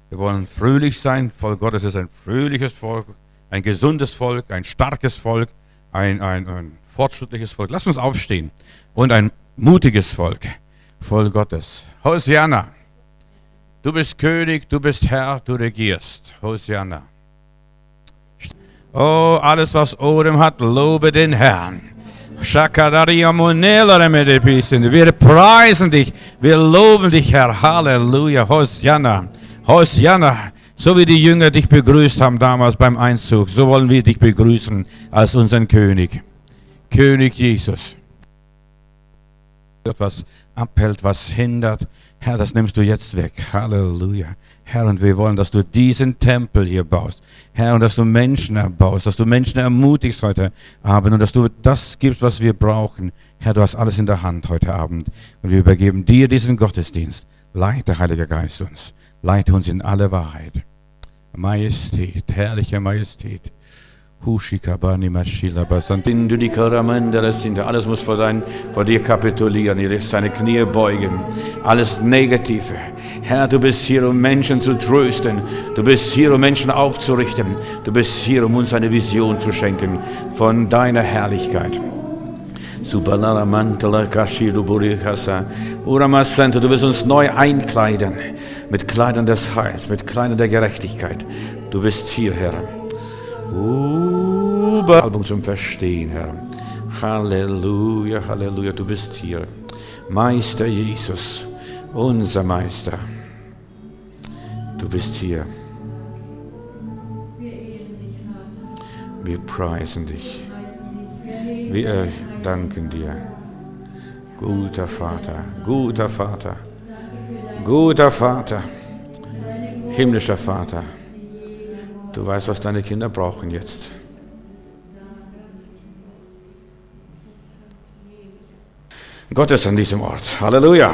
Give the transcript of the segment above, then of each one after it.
Wir wollen fröhlich sein. Volk Gottes ist ein fröhliches Volk, ein gesundes Volk, ein starkes Volk, ein fortschrittliches Volk. Lasst uns aufstehen. Und ein mutiges Volk, Volk Gottes. Hosianna. Du bist König, du bist Herr, du regierst. Hosianna. Oh, alles, was Odem hat, lobe den Herrn. Wir preisen dich, wir loben dich, Herr. Halleluja, Hosianna. Hosianna. So wie die Jünger dich begrüßt haben damals beim Einzug, so wollen wir dich begrüßen als unseren König. König Jesus. Was abhält, was hindert, Herr, das nimmst du jetzt weg. Halleluja. Herr, und wir wollen, dass du diesen Tempel hier baust. Herr, und dass du Menschen erbaust, dass du Menschen ermutigst heute Abend und dass du das gibst, was wir brauchen. Herr, du hast alles in der Hand heute Abend. Und wir übergeben dir diesen Gottesdienst. Leite, Heiliger Geist, uns. Leite uns in alle Wahrheit. Majestät, herrliche Majestät. Alles muss vor dir kapitulieren, ihr lässt seine Knie beugen. Alles Negative. Herr, du bist hier, um Menschen zu trösten. Du bist hier, um Menschen aufzurichten. Du bist hier, um uns eine Vision zu schenken von deiner Herrlichkeit. Du wirst uns neu einkleiden mit Kleidern des Heils, mit Kleidern der Gerechtigkeit. Du bist hier, Herr. Album zum Verstehen, Herr. Halleluja, Halleluja, du bist hier. Meister Jesus, unser Meister. Du bist hier. Wir preisen dich. Wir danken dir. Guter Vater, guter Vater, guter Vater, himmlischer Vater. Du weißt, was deine Kinder brauchen jetzt. Gott ist an diesem Ort. Halleluja.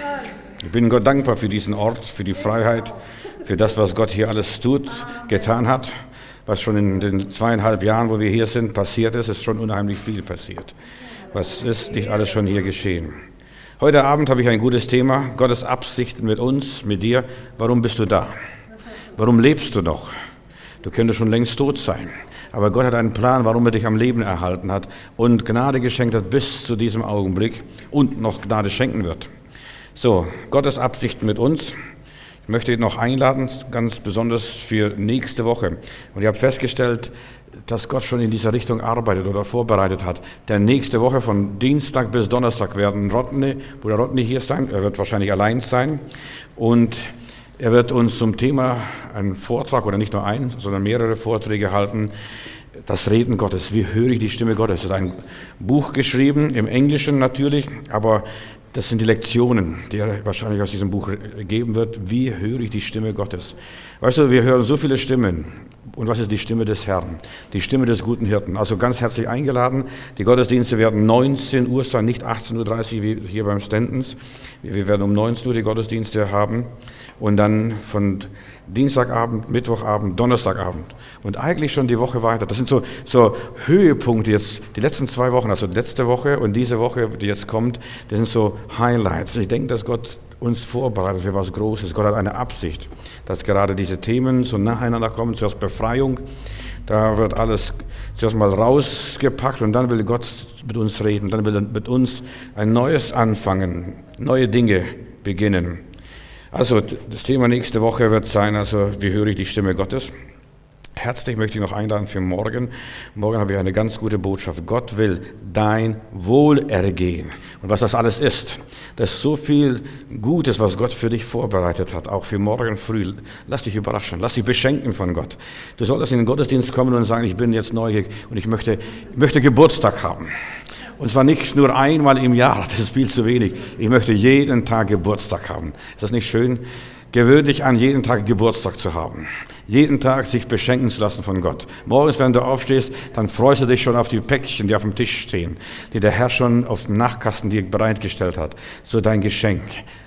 Ich bin Gott dankbar für diesen Ort, für die Freiheit, für das, was Gott hier alles getan hat. Was schon in den 2,5 Jahren, wo wir hier sind, passiert ist schon unheimlich viel passiert. Was ist nicht alles schon hier geschehen? Heute Abend habe ich ein gutes Thema. Gottes Absichten mit uns, mit dir. Warum bist du da? Warum lebst du noch? Du könntest schon längst tot sein. Aber Gott hat einen Plan, warum er dich am Leben erhalten hat und Gnade geschenkt hat bis zu diesem Augenblick und noch Gnade schenken wird. So, Gottes Absichten mit uns. Ich möchte noch einladen, ganz besonders für nächste Woche. Und ich habe festgestellt, dass Gott schon in dieser Richtung arbeitet oder vorbereitet hat. Denn nächste Woche von Dienstag bis Donnerstag werden Bruder Rodney hier sein. Er wird wahrscheinlich allein sein. Und er wird uns zum Thema einen Vortrag, oder nicht nur einen, sondern mehrere Vorträge halten. Das Reden Gottes. Wie höre ich die Stimme Gottes? Es ist ein Buch geschrieben, im Englischen natürlich, aber das sind die Lektionen, die er wahrscheinlich aus diesem Buch geben wird. Wie höre ich die Stimme Gottes? Weißt du, wir hören so viele Stimmen. Und was ist die Stimme des Herrn? Die Stimme des guten Hirten. Also ganz herzlich eingeladen. Die Gottesdienste werden 19 Uhr sein, nicht 18:30 Uhr wie hier beim Stantons. Wir werden um 19 Uhr die Gottesdienste haben. Und dann von Dienstagabend, Mittwochabend, Donnerstagabend. Und eigentlich schon die Woche weiter. Das sind so Höhepunkte jetzt, die letzten 2 Wochen, also letzte Woche und diese Woche, die jetzt kommt, das sind so Highlights. Ich denke, dass Gott uns vorbereitet für was Großes. Gott hat eine Absicht, dass gerade diese Themen so nacheinander kommen. Zuerst Befreiung, da wird alles zuerst mal rausgepackt und dann will Gott mit uns reden. Dann will er mit uns ein neues anfangen, neue Dinge beginnen. Also das Thema nächste Woche wird sein, also wie höre ich die Stimme Gottes? Herzlich möchte ich noch einladen für morgen. Morgen habe ich eine ganz gute Botschaft. Gott will dein Wohlergehen. Und was das alles ist, das ist so viel Gutes, was Gott für dich vorbereitet hat, auch für morgen früh. Lass dich überraschen, lass dich beschenken von Gott. Du solltest in den Gottesdienst kommen und sagen, ich bin jetzt neugierig und ich möchte Geburtstag haben. Und zwar nicht nur einmal im Jahr, das ist viel zu wenig. Ich möchte jeden Tag Geburtstag haben. Ist das nicht schön? Gewöhn dich an, jeden Tag Geburtstag zu haben. Jeden Tag sich beschenken zu lassen von Gott. Morgens, wenn du aufstehst, dann freust du dich schon auf die Päckchen, die auf dem Tisch stehen, die der Herr schon auf dem Nachkasten dir bereitgestellt hat. So dein Geschenk.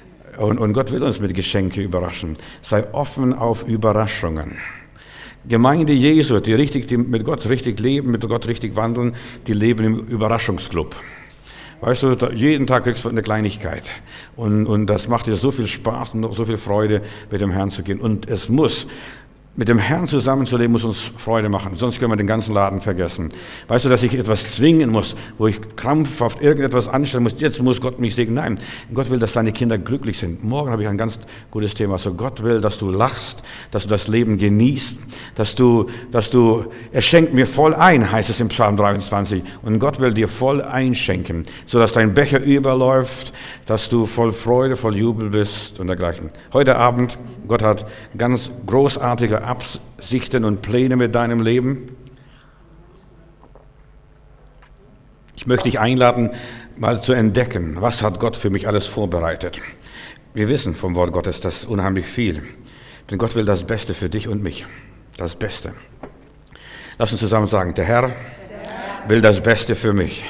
Und Gott will uns mit Geschenke überraschen. Sei offen auf Überraschungen. Gemeinde Jesu, die mit Gott richtig leben, mit Gott richtig wandeln, die leben im Überraschungsclub. Weißt du, jeden Tag kriegst du eine Kleinigkeit. Und das macht dir so viel Spaß und so viel Freude, mit dem Herrn zu gehen. Und es muss, mit dem Herrn zusammenzuleben, muss uns Freude machen. Sonst können wir den ganzen Laden vergessen. Weißt du, dass ich etwas zwingen muss, wo ich krampfhaft irgendetwas anstellen muss, jetzt muss Gott mich segnen. Nein, Gott will, dass seine Kinder glücklich sind. Morgen habe ich ein ganz gutes Thema. Also Gott will, dass du lachst, dass du das Leben genießt, er schenkt mir voll ein, heißt es im Psalm 23. Und Gott will dir voll einschenken, sodass dein Becher überläuft, dass du voll Freude, voll Jubel bist und dergleichen. Heute Abend, Gott hat ganz großartige Absichten und Pläne mit deinem Leben. Ich möchte dich einladen, mal zu entdecken, was hat Gott für mich alles vorbereitet. Wir wissen vom Wort Gottes das unheimlich viel, denn Gott will das Beste für dich und mich, das Beste. Lass uns zusammen sagen, der Herr will das Beste für mich.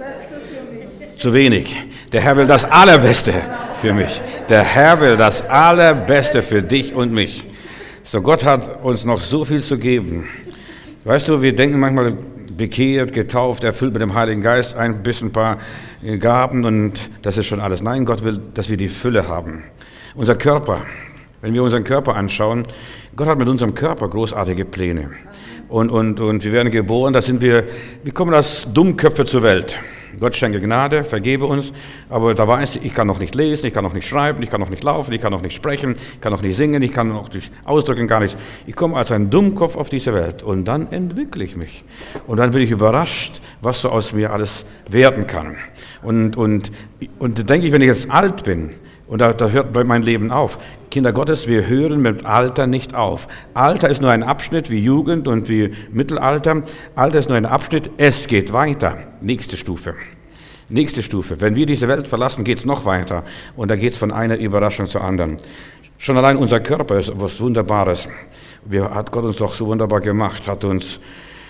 Zu wenig. Der Herr will das Allerbeste für mich. Der Herr will das Allerbeste für dich und mich. So, Gott hat uns noch so viel zu geben. Weißt du, wir denken manchmal bekehrt, getauft, erfüllt mit dem Heiligen Geist, ein paar Gaben und das ist schon alles. Nein, Gott will, dass wir die Fülle haben. Unser Körper, wenn wir unseren Körper anschauen, Gott hat mit unserem Körper großartige Pläne. Und wir werden geboren, wir kommen als Dummköpfe zur Welt. Gott schenke Gnade, vergebe uns, aber da weiß ich kann noch nicht lesen, ich kann noch nicht schreiben, ich kann noch nicht laufen, ich kann noch nicht sprechen, ich kann noch nicht singen, ich kann noch nicht ausdrücken, gar nichts. Ich komme als ein Dummkopf auf diese Welt und dann entwickle ich mich. Und dann bin ich überrascht, was so aus mir alles werden kann. Und denke ich, wenn ich jetzt alt bin, und da hört mein Leben auf. Kinder Gottes, wir hören mit Alter nicht auf. Alter ist nur ein Abschnitt wie Jugend und wie Mittelalter. Alter ist nur ein Abschnitt, es geht weiter. Nächste Stufe. Nächste Stufe. Wenn wir diese Welt verlassen, geht es noch weiter. Und da geht es von einer Überraschung zur anderen. Schon allein unser Körper ist was Wunderbares. Hat Gott uns doch so wunderbar gemacht, hat uns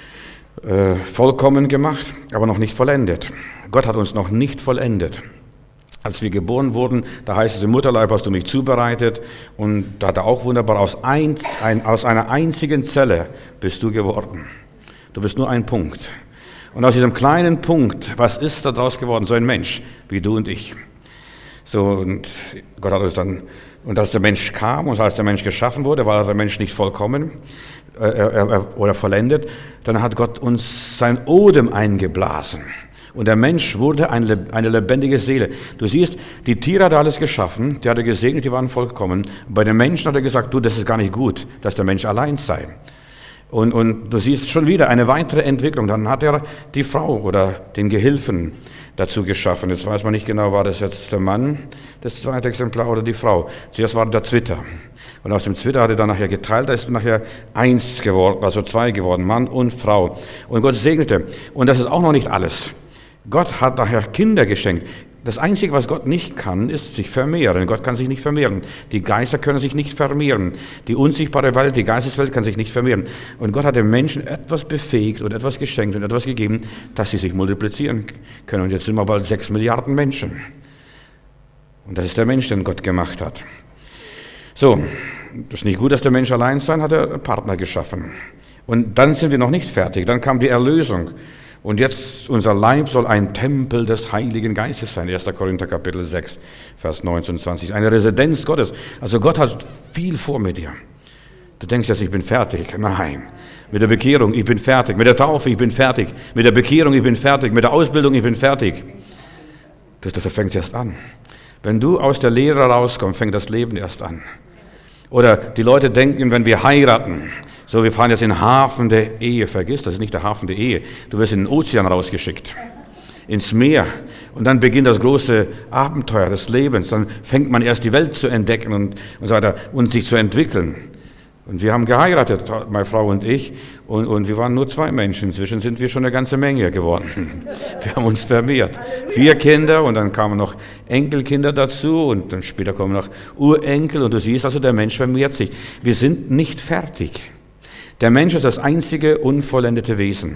vollkommen gemacht, aber noch nicht vollendet. Gott hat uns noch nicht vollendet. Als wir geboren wurden, da heißt es, im Mutterleib hast du mich zubereitet und da hat er auch wunderbar, aus einer einzigen Zelle bist du geworden. Du bist nur ein Punkt. Und aus diesem kleinen Punkt, was ist daraus geworden? So ein Mensch, wie du und ich. So, und Gott hat uns dann, und als der Mensch kam und als der Mensch geschaffen wurde, war der Mensch nicht vollkommen oder vollendet, dann hat Gott uns sein Odem eingeblasen. Und der Mensch wurde eine lebendige Seele. Du siehst, die Tiere hat er alles geschaffen, die hat er gesegnet, die waren vollkommen. Bei den Menschen hat er gesagt, du, das ist gar nicht gut, dass der Mensch allein sei. Und du siehst schon wieder eine weitere Entwicklung. Dann hat er die Frau oder den Gehilfen dazu geschaffen. Jetzt weiß man nicht genau, war das jetzt der Mann, das zweite Exemplar, oder die Frau. Zuerst war der Zwitter. Und aus dem Zwitter hat er dann nachher geteilt, da ist nachher eins geworden, also zwei geworden, Mann und Frau. Und Gott segnete. Und das ist auch noch nicht alles. Gott hat nachher Kinder geschenkt. Das Einzige, was Gott nicht kann, ist sich vermehren. Gott kann sich nicht vermehren. Die Geister können sich nicht vermehren. Die unsichtbare Welt, die Geisteswelt kann sich nicht vermehren. Und Gott hat den Menschen etwas befähigt und etwas geschenkt und etwas gegeben, dass sie sich multiplizieren können. Und jetzt sind wir bald 6 Milliarden Menschen. Und das ist der Mensch, den Gott gemacht hat. So, das ist nicht gut, dass der Mensch allein sein, hat er einen Partner geschaffen. Und dann sind wir noch nicht fertig. Dann kam die Erlösung. Und jetzt, unser Leib soll ein Tempel des Heiligen Geistes sein. 1. Korinther Kapitel 6, Vers 19 und 20. Eine Residenz Gottes. Also Gott hat viel vor mit dir. Du denkst jetzt, ich bin fertig. Nein. Mit der Bekehrung, ich bin fertig. Mit der Taufe, ich bin fertig. Mit der Bekehrung, ich bin fertig. Mit der Ausbildung, ich bin fertig. Das fängt erst an. Wenn du aus der Lehre rauskommst, fängt das Leben erst an. Oder die Leute denken, wenn wir heiraten, so, wir fahren jetzt in den Hafen der Ehe. Vergiss, das ist nicht der Hafen der Ehe. Du wirst in den Ozean rausgeschickt, ins Meer. Und dann beginnt das große Abenteuer des Lebens. Dann fängt man erst die Welt zu entdecken und so weiter und sich zu entwickeln. Und wir haben geheiratet, meine Frau und ich, und wir waren nur 2 Menschen. Inzwischen sind wir schon eine ganze Menge geworden. Wir haben uns vermehrt. 4 Kinder und dann kamen noch Enkelkinder dazu und dann später kommen noch Urenkel. Und du siehst also, der Mensch vermehrt sich. Wir sind nicht fertig. Der Mensch ist das einzige unvollendete Wesen.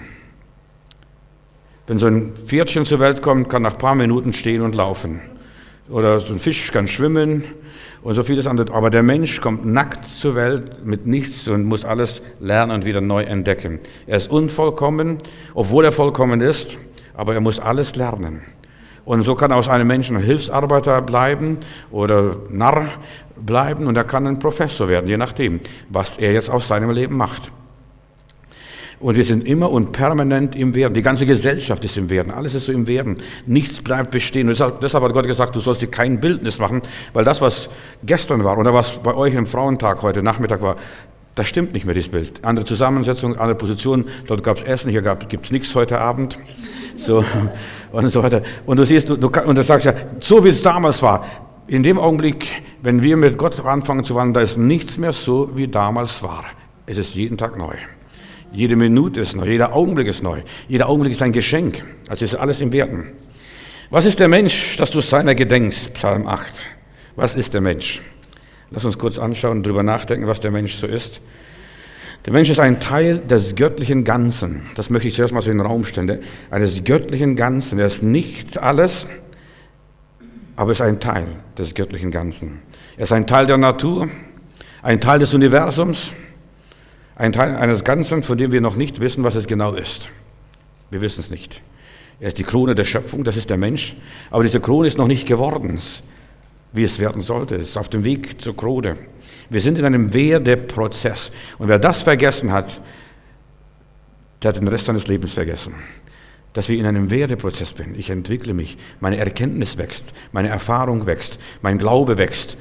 Wenn so ein Pferdchen zur Welt kommt, kann nach ein paar Minuten stehen und laufen. Oder so ein Fisch kann schwimmen und so vieles andere. Aber der Mensch kommt nackt zur Welt mit nichts und muss alles lernen und wieder neu entdecken. Er ist unvollkommen, obwohl er vollkommen ist, aber er muss alles lernen. Und so kann aus einem Menschen ein Hilfsarbeiter bleiben oder Narr bleiben und er kann ein Professor werden, je nachdem, was er jetzt aus seinem Leben macht. Und wir sind immer und permanent im Werden. Die ganze Gesellschaft ist im Werden. Alles ist so im Werden. Nichts bleibt bestehen. Und deshalb hat Gott gesagt, du sollst dir kein Bildnis machen, weil das, was gestern war oder was bei euch im Frauentag heute Nachmittag war, das stimmt nicht mehr, dieses Bild. Andere Zusammensetzung, andere Position. Dort gab es Essen, hier gibt es nichts heute Abend. So und so weiter. Und du siehst, und du sagst ja, so wie es damals war. In dem Augenblick, wenn wir mit Gott anfangen zu wandeln, da ist nichts mehr so, wie damals war. Es ist jeden Tag neu. Jede Minute ist neu, jeder Augenblick ist neu. Jeder Augenblick ist ein Geschenk. Also ist alles im Werden. Was ist der Mensch, dass du seiner gedenkst? Psalm 8. Was ist der Mensch? Lass uns kurz anschauen und darüber nachdenken, was der Mensch so ist. Der Mensch ist ein Teil des göttlichen Ganzen. Das möchte ich zuerst mal so in den Raum stellen. Eines göttlichen Ganzen. Er ist nicht alles, aber ist ein Teil des göttlichen Ganzen. Er ist ein Teil der Natur, ein Teil des Universums, ein Teil eines Ganzen, von dem wir noch nicht wissen, was es genau ist. Wir wissen es nicht. Er ist die Krone der Schöpfung, das ist der Mensch. Aber diese Krone ist noch nicht geworden, wie es werden sollte. Es ist auf dem Weg zur Krone. Wir sind in einem Werdeprozess. Und wer das vergessen hat, der hat den Rest seines Lebens vergessen. Dass wir in einem Werdeprozess sind. Ich entwickle mich, meine Erkenntnis wächst, meine Erfahrung wächst, mein Glaube wächst.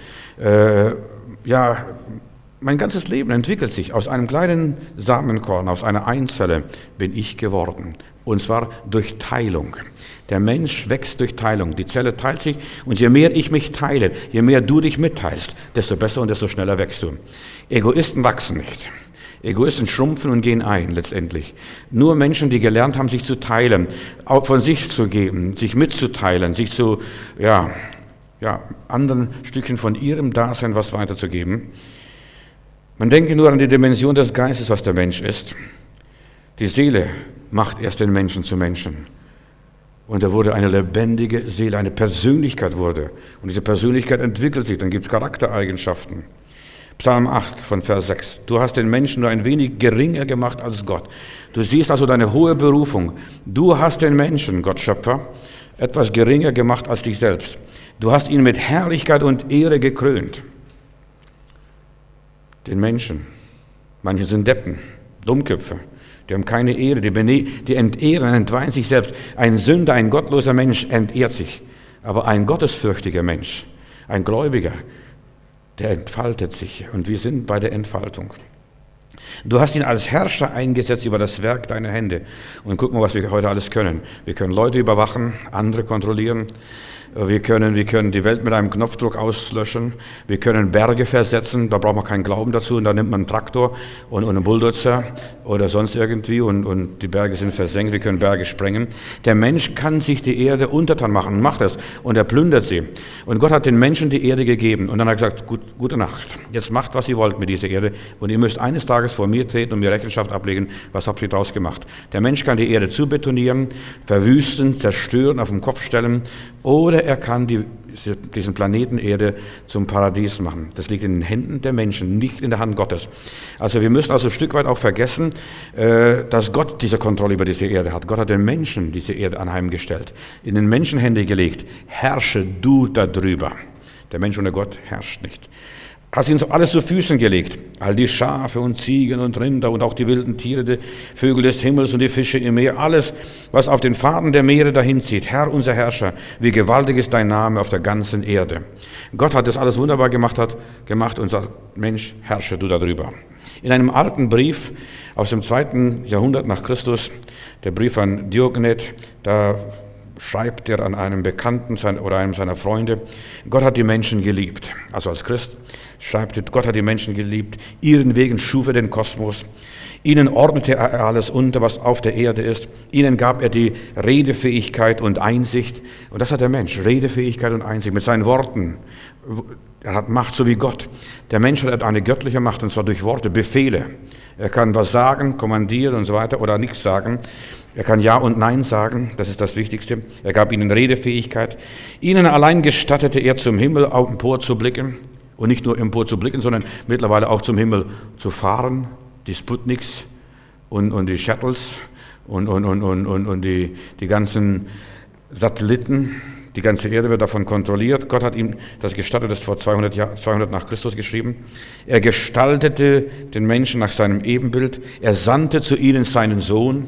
Mein ganzes Leben entwickelt sich. Aus einem kleinen Samenkorn, aus einer Einzelle bin ich geworden. Und zwar durch Teilung. Der Mensch wächst durch Teilung. Die Zelle teilt sich und je mehr ich mich teile, je mehr du dich mitteilst, desto besser und desto schneller wächst du. Egoisten wachsen nicht. Egoisten schrumpfen und gehen ein letztendlich. Nur Menschen, die gelernt haben, sich zu teilen, auch von sich zu geben, sich mitzuteilen, sich zu anderen Stückchen von ihrem Dasein was weiterzugeben. Man denke nur an die Dimension des Geistes, was der Mensch ist. Die Seele macht erst den Menschen zu Menschen. Und er wurde eine lebendige Seele, eine Persönlichkeit wurde. Und diese Persönlichkeit entwickelt sich, dann gibt es Charaktereigenschaften. Psalm 8 von Vers 6. Du hast den Menschen nur ein wenig geringer gemacht als Gott. Du siehst also deine hohe Berufung. Du hast den Menschen, Gott Schöpfer, etwas geringer gemacht als dich selbst. Du hast ihn mit Herrlichkeit und Ehre gekrönt. Den Menschen. Manche sind Deppen, Dummköpfe. Die haben keine Ehre, die entehren, entweihen sich selbst. Ein Sünder, ein gottloser Mensch entehrt sich. Aber ein gottesfürchtiger Mensch, ein Gläubiger, der entfaltet sich. Und wir sind bei der Entfaltung. Du hast ihn als Herrscher eingesetzt über das Werk deiner Hände. Und guck mal, was wir heute alles können. Wir können Leute überwachen, andere kontrollieren. Wir können die Welt mit einem Knopfdruck auslöschen. Wir können Berge versetzen, da braucht man keinen Glauben dazu. Und da nimmt man einen Traktor und einen Bulldozer oder sonst irgendwie und die Berge sind versenkt. Wir können Berge sprengen. Der Mensch kann sich die Erde untertan machen und macht das. Und er plündert sie. Und Gott hat den Menschen die Erde gegeben. Und dann hat er gesagt, gute Nacht. Jetzt macht, was ihr wollt mit dieser Erde. Und ihr müsst eines Tages vor mir treten und mir Rechenschaft ablegen. Was habt ihr daraus gemacht? Der Mensch kann die Erde zubetonieren, verwüsten, zerstören, auf den Kopf stellen. Oder er kann diesen Planeten Erde zum Paradies machen. Das liegt in den Händen der Menschen, nicht in der Hand Gottes. Also wir müssen also ein Stück weit auch vergessen, dass Gott diese Kontrolle über diese Erde hat. Gott hat den Menschen diese Erde anheimgestellt, in den Menschenhände gelegt. Herrsche du darüber. Der Mensch ohne Gott herrscht nicht. Hast ihn so alles zu Füßen gelegt. All die Schafe und Ziegen und Rinder und auch die wilden Tiere, die Vögel des Himmels und die Fische im Meer, alles, was auf den Faden der Meere dahin zieht. Herr, unser Herrscher, wie gewaltig ist dein Name auf der ganzen Erde. Gott hat das alles wunderbar gemacht und sagt, Mensch, herrsche du darüber. In einem alten Brief aus dem 2. Jahrhundert nach Christus, der Brief an Diogenet, da schreibt er an einem Bekannten oder einem seiner Freunde, Gott hat die Menschen geliebt. Also als Christ schreibt er, Gott hat die Menschen geliebt, ihren Wegen schuf er den Kosmos, ihnen ordnete er alles unter, was auf der Erde ist, ihnen gab er die Redefähigkeit und Einsicht. Und das hat der Mensch, Redefähigkeit und Einsicht mit seinen Worten. Er hat Macht, so wie Gott. Der Mensch hat eine göttliche Macht, und zwar durch Worte, Befehle. Er kann was sagen, kommandieren und so weiter oder nichts sagen. Er kann Ja und Nein sagen, das ist das Wichtigste. Er gab ihnen Redefähigkeit. Ihnen allein gestattete er, zum Himmel empor zu blicken. Und nicht nur empor zu blicken, sondern mittlerweile auch zum Himmel zu fahren. Die Sputniks und die Shuttles und die ganzen Satelliten. Die ganze Erde wird davon kontrolliert. Gott hat ihm das gestattet, das ist vor 200 nach Christus geschrieben. Er gestaltete den Menschen nach seinem Ebenbild. Er sandte zu ihnen seinen Sohn.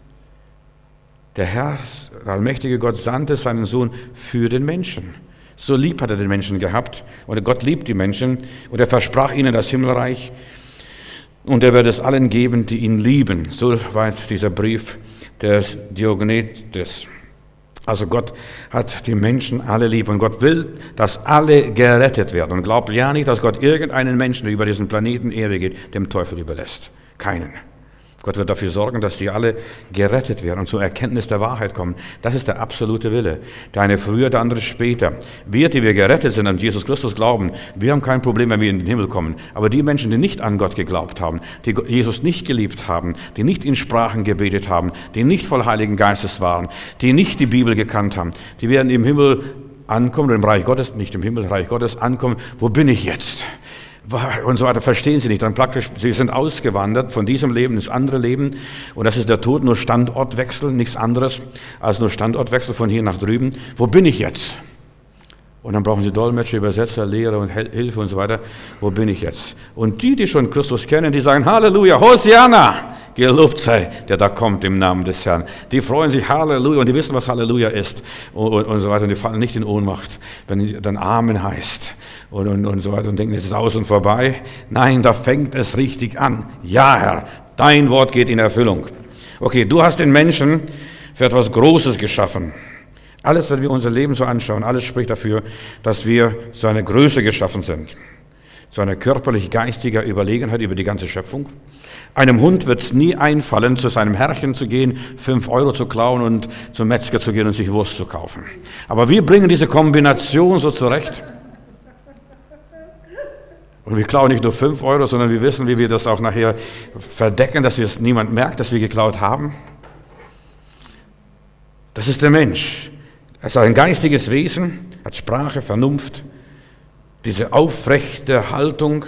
Der Herr, der allmächtige Gott, sandte seinen Sohn für den Menschen. So lieb hat er den Menschen gehabt. Und Gott liebt die Menschen. Und er versprach ihnen das Himmelreich. Und er wird es allen geben, die ihn lieben. So weit dieser Brief des Diogenetes. Also Gott hat die Menschen alle lieb und Gott will, dass alle gerettet werden. Und glaubt ja nicht, dass Gott irgendeinen Menschen, der über diesen Planeten Erde geht, dem Teufel überlässt. Keinen. Gott wird dafür sorgen, dass sie alle gerettet werden und zur Erkenntnis der Wahrheit kommen. Das ist der absolute Wille. Der eine früher, der andere später. Wir, die wir gerettet sind, an Jesus Christus glauben, wir haben kein Problem, wenn wir in den Himmel kommen. Aber die Menschen, die nicht an Gott geglaubt haben, die Jesus nicht geliebt haben, die nicht in Sprachen gebetet haben, die nicht voll Heiligen Geistes waren, die nicht die Bibel gekannt haben, die werden im Himmel ankommen, oder im Reich Gottes, nicht im Himmel, Reich Gottes ankommen. Wo bin ich jetzt? Und so weiter, verstehen sie nicht. Dann praktisch, sie sind ausgewandert von diesem Leben ins andere Leben. Und das ist der Tod, nur Standortwechsel, nichts anderes als nur Standortwechsel von hier nach drüben. Wo bin ich jetzt? Und dann brauchen sie Dolmetscher, Übersetzer, Lehrer und Hilfe und so weiter. Wo bin ich jetzt? Und die schon Christus kennen, die sagen, Halleluja, Hosianna, gelobt sei, der da kommt im Namen des Herrn. Die freuen sich, Halleluja, und die wissen, was Halleluja ist und so weiter. Und die fallen nicht in Ohnmacht, wenn dann Amen heißt. Und so weiter und denken, es ist aus und vorbei. Nein, da fängt es richtig an. Ja, Herr, dein Wort geht in Erfüllung. Okay, du hast den Menschen für etwas Großes geschaffen. Alles, wenn wir unser Leben so anschauen, alles spricht dafür, dass wir zu einer Größe geschaffen sind. Zu einer körperlich-geistiger Überlegenheit über die ganze Schöpfung. Einem Hund wird es nie einfallen, zu seinem Herrchen zu gehen, 5 Euro zu klauen und zum Metzger zu gehen und sich Wurst zu kaufen. Aber wir bringen diese Kombination so zurecht. Und wir klauen nicht nur 5 Euro, sondern wir wissen, wie wir das auch nachher verdecken, dass es niemand merkt, dass wir geklaut haben. Das ist der Mensch. Er ist ein geistiges Wesen, hat Sprache, Vernunft, diese aufrechte Haltung,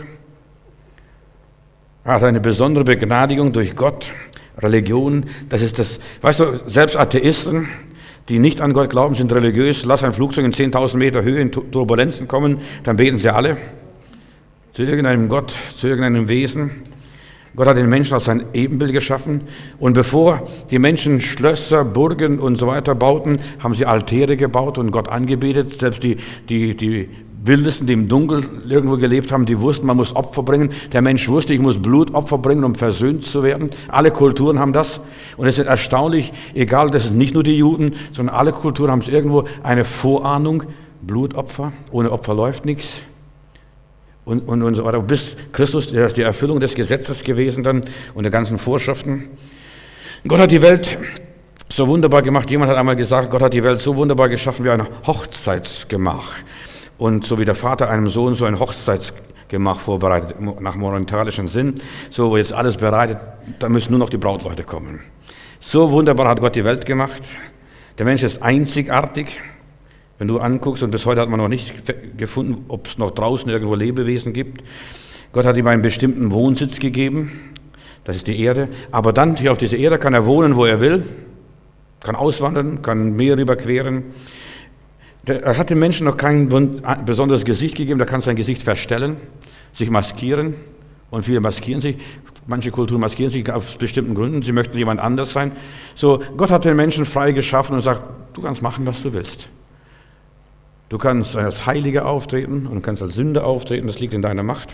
hat eine besondere Begnadigung durch Gott, Religion. Das ist das, weißt du, selbst Atheisten, die nicht an Gott glauben, sind religiös. Lass ein Flugzeug in 10.000 Meter Höhe in Turbulenzen kommen, dann beten sie alle. Zu irgendeinem Gott, zu irgendeinem Wesen. Gott hat den Menschen als sein Ebenbild geschaffen. Und bevor die Menschen Schlösser, Burgen und so weiter bauten, haben sie Altäre gebaut und Gott angebetet. Selbst die Wildesten, die im Dunkeln irgendwo gelebt haben, die wussten, man muss Opfer bringen. Der Mensch wusste, ich muss Blutopfer bringen, um versöhnt zu werden. Alle Kulturen haben das. Und es ist erstaunlich, egal, das ist nicht nur die Juden, sondern alle Kulturen haben es irgendwo eine Vorahnung. Blutopfer, ohne Opfer läuft nichts. Und so weiter. Bis Christus, der ist die Erfüllung des Gesetzes gewesen dann und der ganzen Vorschriften. Gott hat die Welt so wunderbar gemacht. Jemand hat einmal gesagt, Gott hat die Welt so wunderbar geschaffen wie ein Hochzeitsgemach. Und so wie der Vater einem Sohn so ein Hochzeitsgemach vorbereitet, nach orientalischem Sinn, so wo jetzt alles bereitet, da müssen nur noch die Brautleute kommen. So wunderbar hat Gott die Welt gemacht. Der Mensch ist einzigartig. Wenn du anguckst, und bis heute hat man noch nicht gefunden, ob es noch draußen irgendwo Lebewesen gibt. Gott hat ihm einen bestimmten Wohnsitz gegeben, das ist die Erde. Aber dann hier auf dieser Erde kann er wohnen, wo er will, kann auswandern, kann Meer überqueren. Er hat dem Menschen noch kein besonderes Gesicht gegeben, der kann sein Gesicht verstellen, sich maskieren. Und viele maskieren sich, manche Kulturen maskieren sich aus bestimmten Gründen, sie möchten jemand anders sein. So, Gott hat den Menschen frei geschaffen und sagt, du kannst machen, was du willst. Du kannst als Heiliger auftreten und du kannst als Sünder auftreten, das liegt in deiner Macht.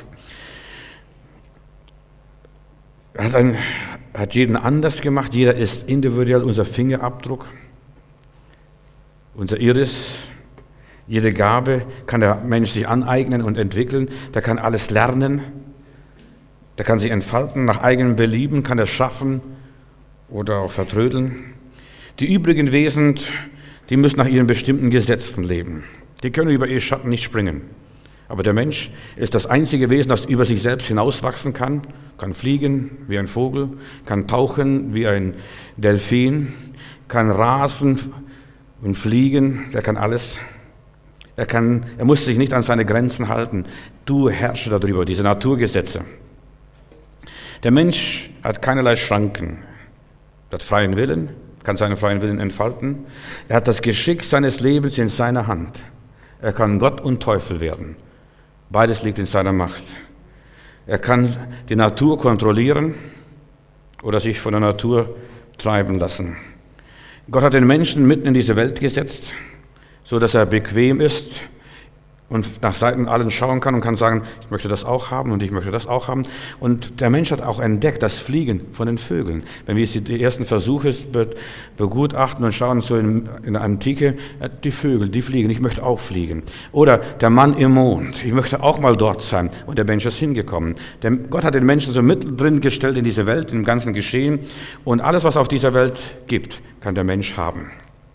Er hat jeden anders gemacht, jeder ist individuell, unser Fingerabdruck, unser Iris, jede Gabe kann der Mensch sich aneignen und entwickeln, der kann alles lernen, der kann sich entfalten, nach eigenem Belieben kann er schaffen oder auch vertrödeln. Die übrigen Wesen, die müssen nach ihren bestimmten Gesetzen leben. Die können über ihr Schatten nicht springen. Aber der Mensch ist das einzige Wesen, das über sich selbst hinauswachsen kann fliegen wie ein Vogel, kann tauchen wie ein Delfin, kann rasen und fliegen, der kann alles. Er muss sich nicht an seine Grenzen halten. Du herrsche darüber, diese Naturgesetze. Der Mensch hat keinerlei Schranken. Er hat freien Willen, kann seinen freien Willen entfalten. Er hat das Geschick seines Lebens in seiner Hand. Er kann Gott und Teufel werden. Beides liegt in seiner Macht. Er kann die Natur kontrollieren oder sich von der Natur treiben lassen. Gott hat den Menschen mitten in diese Welt gesetzt, so dass er bequem ist und nach Seiten allen schauen kann und kann sagen, ich möchte das auch haben und ich möchte das auch haben. Und der Mensch hat auch entdeckt, das Fliegen von den Vögeln. Wenn wir die ersten Versuche begutachten und schauen so in der Antike, die Vögel, die fliegen, ich möchte auch fliegen. Oder der Mann im Mond, ich möchte auch mal dort sein. Und der Mensch ist hingekommen. Gott hat den Menschen so mittendrin gestellt in diese Welt, im ganzen Geschehen. Und alles, was auf dieser Welt gibt, kann der Mensch haben.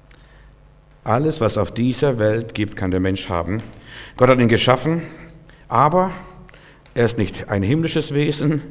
Alles, was auf dieser Welt gibt, kann der Mensch haben. Gott hat ihn geschaffen, aber er ist nicht ein himmlisches Wesen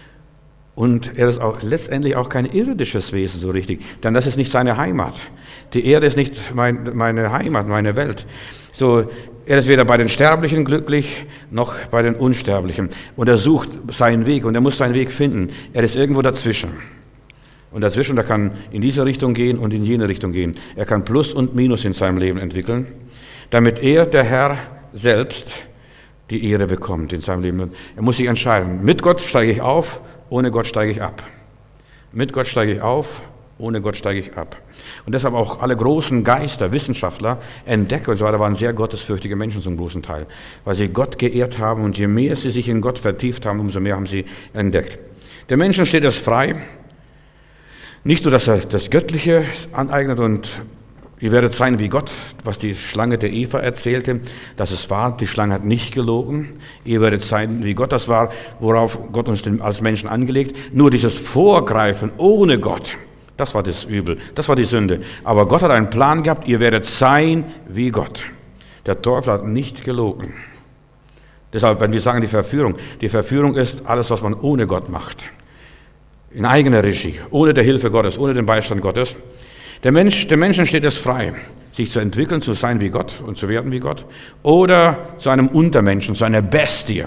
und er ist auch letztendlich auch kein irdisches Wesen so richtig, denn das ist nicht seine Heimat. Die Erde ist nicht meine Heimat, meine Welt. So, er ist weder bei den Sterblichen glücklich, noch bei den Unsterblichen. Und er sucht seinen Weg und er muss seinen Weg finden. Er ist irgendwo dazwischen. Und dazwischen, der kann in diese Richtung gehen und in jene Richtung gehen. Er kann Plus und Minus in seinem Leben entwickeln, damit er, der Herr selbst, die Ehre bekommt in seinem Leben. Er muss sich entscheiden. Mit Gott steige ich auf, ohne Gott steige ich ab. Mit Gott steige ich auf, ohne Gott steige ich ab. Und deshalb auch alle großen Geister, Wissenschaftler, Entdecker und so weiter waren sehr gottesfürchtige Menschen zum großen Teil, weil sie Gott geehrt haben und je mehr sie sich in Gott vertieft haben, umso mehr haben sie entdeckt. Der Menschen steht es frei, nicht nur, dass er das Göttliche aneignet und ihr werdet sein wie Gott, was die Schlange der Eva erzählte, dass es wahr, die Schlange hat nicht gelogen. Ihr werdet sein wie Gott, das war, worauf Gott uns als Menschen angelegt. Nur dieses Vorgreifen ohne Gott, das war das Übel, das war die Sünde. Aber Gott hat einen Plan gehabt, ihr werdet sein wie Gott. Der Teufel hat nicht gelogen. Deshalb, wenn wir sagen die Verführung ist alles, was man ohne Gott macht. In eigener Regie, ohne der Hilfe Gottes, ohne den Beistand Gottes. Dem Menschen steht es frei, sich zu entwickeln, zu sein wie Gott und zu werden wie Gott, oder zu einem Untermenschen, zu einer Bestie,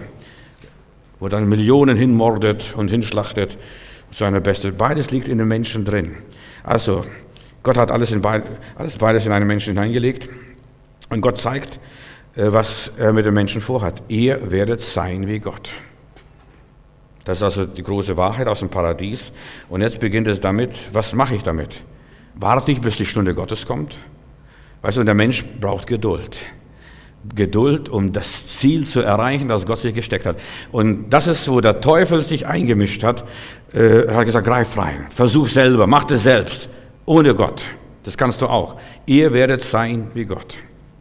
wo dann Millionen hinmordet und hinschlachtet, zu einer Bestie. Beides liegt in den Menschen drin. Also, Gott hat alles beides in einen Menschen hineingelegt und Gott zeigt, was er mit dem Menschen vorhat. Ihr werdet sein wie Gott. Das ist also die große Wahrheit aus dem Paradies. Und jetzt beginnt es damit, was mache ich damit? Warte ich, bis die Stunde Gottes kommt? Weißt du, der Mensch braucht Geduld. Geduld, um das Ziel zu erreichen, das Gott sich gesteckt hat. Und das ist, wo der Teufel sich eingemischt hat. Er hat gesagt, greif rein, versuch selber, mach das selbst, ohne Gott. Das kannst du auch. Ihr werdet sein wie Gott.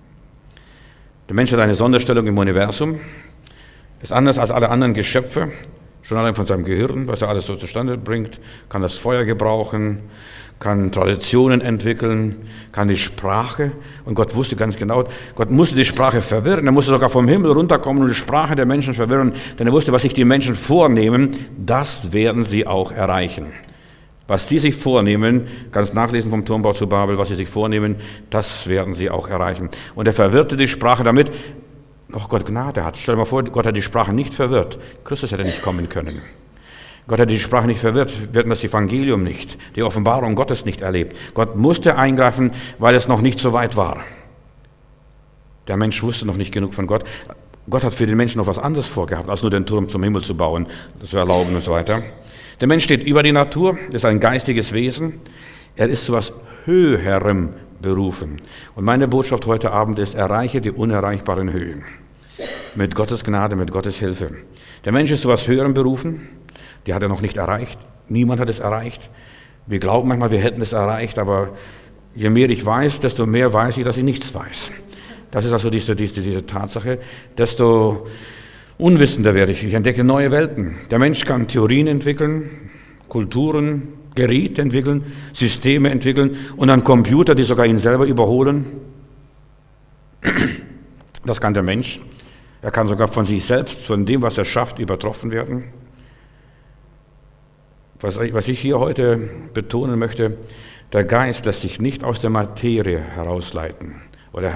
Der Mensch hat eine Sonderstellung im Universum, ist anders als alle anderen Geschöpfe. Schon allein von seinem Gehirn, was er alles so zustande bringt, kann das Feuer gebrauchen, kann Traditionen entwickeln, kann die Sprache. Und Gott wusste ganz genau, Gott musste die Sprache verwirren. Er musste sogar vom Himmel runterkommen und die Sprache der Menschen verwirren. Denn er wusste, was sich die Menschen vornehmen, das werden sie auch erreichen. Was sie sich vornehmen, kannst nachlesen vom Turmbau zu Babel, was sie sich vornehmen, das werden sie auch erreichen. Und er verwirrte die Sprache damit, noch Gott Gnade hat. Stell dir mal vor, Gott hat die Sprache nicht verwirrt. Christus hätte nicht kommen können. Gott hat die Sprache nicht verwirrt, wir hätten das Evangelium nicht, die Offenbarung Gottes nicht erlebt. Gott musste eingreifen, weil es noch nicht so weit war. Der Mensch wusste noch nicht genug von Gott. Gott hat für den Menschen noch was anderes vorgehabt, als nur den Turm zum Himmel zu bauen, zu erlauben und so weiter. Der Mensch steht über die Natur, ist ein geistiges Wesen. Er ist zu was Höherem berufen. Und meine Botschaft heute Abend ist, erreiche die unerreichbaren Höhen. Mit Gottes Gnade, mit Gottes Hilfe. Der Mensch ist zu was Höherem berufen. Die hat er noch nicht erreicht. Niemand hat es erreicht. Wir glauben manchmal, wir hätten es erreicht, aber je mehr ich weiß, desto mehr weiß ich, dass ich nichts weiß. Das ist also diese Tatsache. Desto unwissender werde ich. Ich entdecke neue Welten. Der Mensch kann Theorien entwickeln, Kulturen, Geräte entwickeln, Systeme entwickeln und dann Computer, die sogar ihn selber überholen. Das kann der Mensch. Er kann sogar von sich selbst, von dem, was er schafft, übertroffen werden. Was ich hier heute betonen möchte, der Geist lässt sich nicht aus der Materie herausleiten oder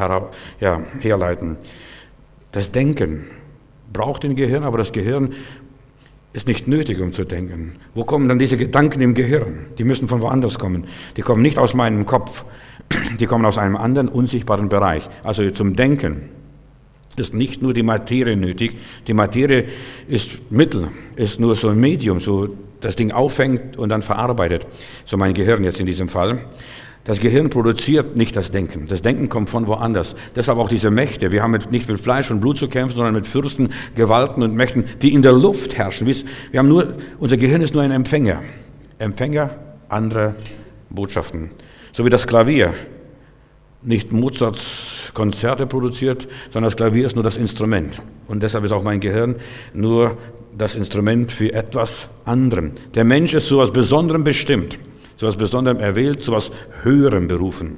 herleiten. Das Denken braucht ein Gehirn, aber das Gehirn ist nicht nötig, um zu denken. Wo kommen dann diese Gedanken im Gehirn? Die müssen von woanders kommen. Die kommen nicht aus meinem Kopf. Die kommen aus einem anderen unsichtbaren Bereich. Also zum Denken ist nicht nur die Materie nötig. Die Materie ist Mittel, ist nur so ein Medium, so das Ding auffängt und dann verarbeitet. So mein Gehirn jetzt in diesem Fall. Das Gehirn produziert nicht das Denken. Das Denken kommt von woanders. Deshalb auch diese Mächte. Wir haben nicht mit Fleisch und Blut zu kämpfen, sondern mit Fürsten, Gewalten und Mächten, die in der Luft herrschen. Unser Gehirn ist nur ein Empfänger. Empfänger anderer Botschaften. So wie das Klavier nicht Mozarts Konzerte produziert, sondern das Klavier ist nur das Instrument. Und deshalb ist auch mein Gehirn nur das Instrument für etwas anderem. Der Mensch ist zu etwas Besonderem bestimmt. Zu etwas Besonderem erwählt, zu etwas Höherem berufen.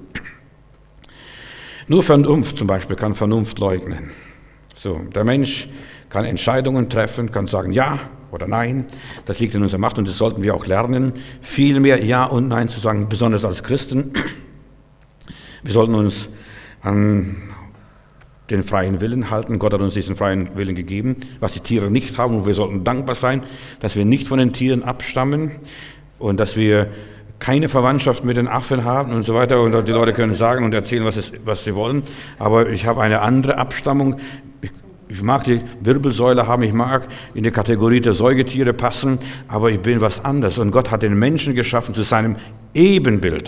Nur Vernunft zum Beispiel kann Vernunft leugnen. So, der Mensch kann Entscheidungen treffen, kann sagen Ja oder Nein. Das liegt in unserer Macht und das sollten wir auch lernen, viel mehr Ja und Nein zu sagen, besonders als Christen. Wir sollten uns an den freien Willen halten. Gott hat uns diesen freien Willen gegeben, was die Tiere nicht haben. Und wir sollten dankbar sein, dass wir nicht von den Tieren abstammen und dass wir keine Verwandtschaft mit den Affen haben und so weiter. Und die Leute können sagen und erzählen, was sie wollen. Aber ich habe eine andere Abstammung. Ich mag die Wirbelsäule haben, ich mag in die Kategorie der Säugetiere passen, aber ich bin was anderes. Und Gott hat den Menschen geschaffen zu seinem Ebenbild.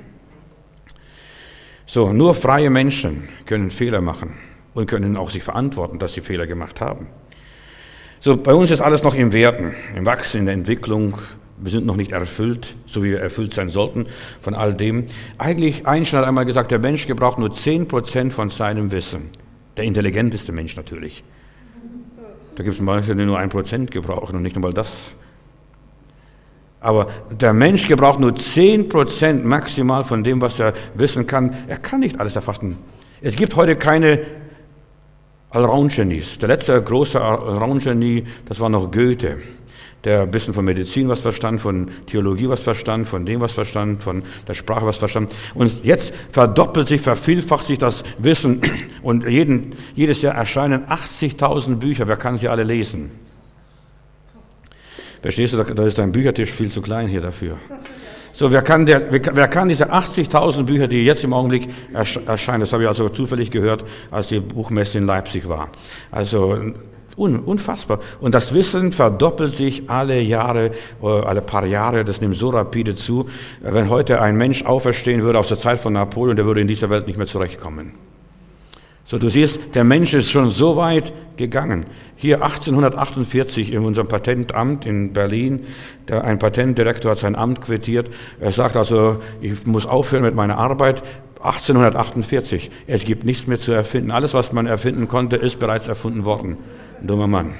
So, nur freie Menschen können Fehler machen und können auch sich verantworten, dass sie Fehler gemacht haben. So, bei uns ist alles noch im Werden, im Wachsen, in der Entwicklung. Wir sind noch nicht erfüllt, so wie wir erfüllt sein sollten von all dem. Eigentlich, Einstein hat einmal gesagt, der Mensch gebraucht nur 10% von seinem Wissen. Der intelligenteste Mensch natürlich. Da gibt es manche, die nur 1% gebrauchen und nicht einmal das. Aber der Mensch gebraucht nur 10% maximal von dem, was er wissen kann. Er kann nicht alles erfassen. Es gibt heute keine Allround-Genies. Der letzte große Allround-Genie, das war noch Goethe, der ein bisschen von Medizin was verstand, von Theologie was verstand, von dem was verstand, von der Sprache was verstand. Und jetzt verdoppelt sich, vervielfacht sich das Wissen und jedes Jahr erscheinen 80.000 Bücher. Wer kann sie alle lesen? Verstehst du, da ist dein Büchertisch viel zu klein hier dafür. So, wer kann diese 80.000 Bücher, die jetzt im Augenblick erscheinen, das habe ich also zufällig gehört, als die Buchmesse in Leipzig war. Also unfassbar. Und das Wissen verdoppelt sich alle paar Jahre, das nimmt so rapide zu. Wenn heute ein Mensch auferstehen würde aus der Zeit von Napoleon, der würde in dieser Welt nicht mehr zurechtkommen. So, du siehst, der Mensch ist schon so weit gegangen. Hier 1848 in unserem Patentamt in Berlin, ein Patentdirektor hat sein Amt quittiert. Er sagt also, ich muss aufhören mit meiner Arbeit. 1848, es gibt nichts mehr zu erfinden. Alles, was man erfinden konnte, ist bereits erfunden worden. Ein dummer Mann.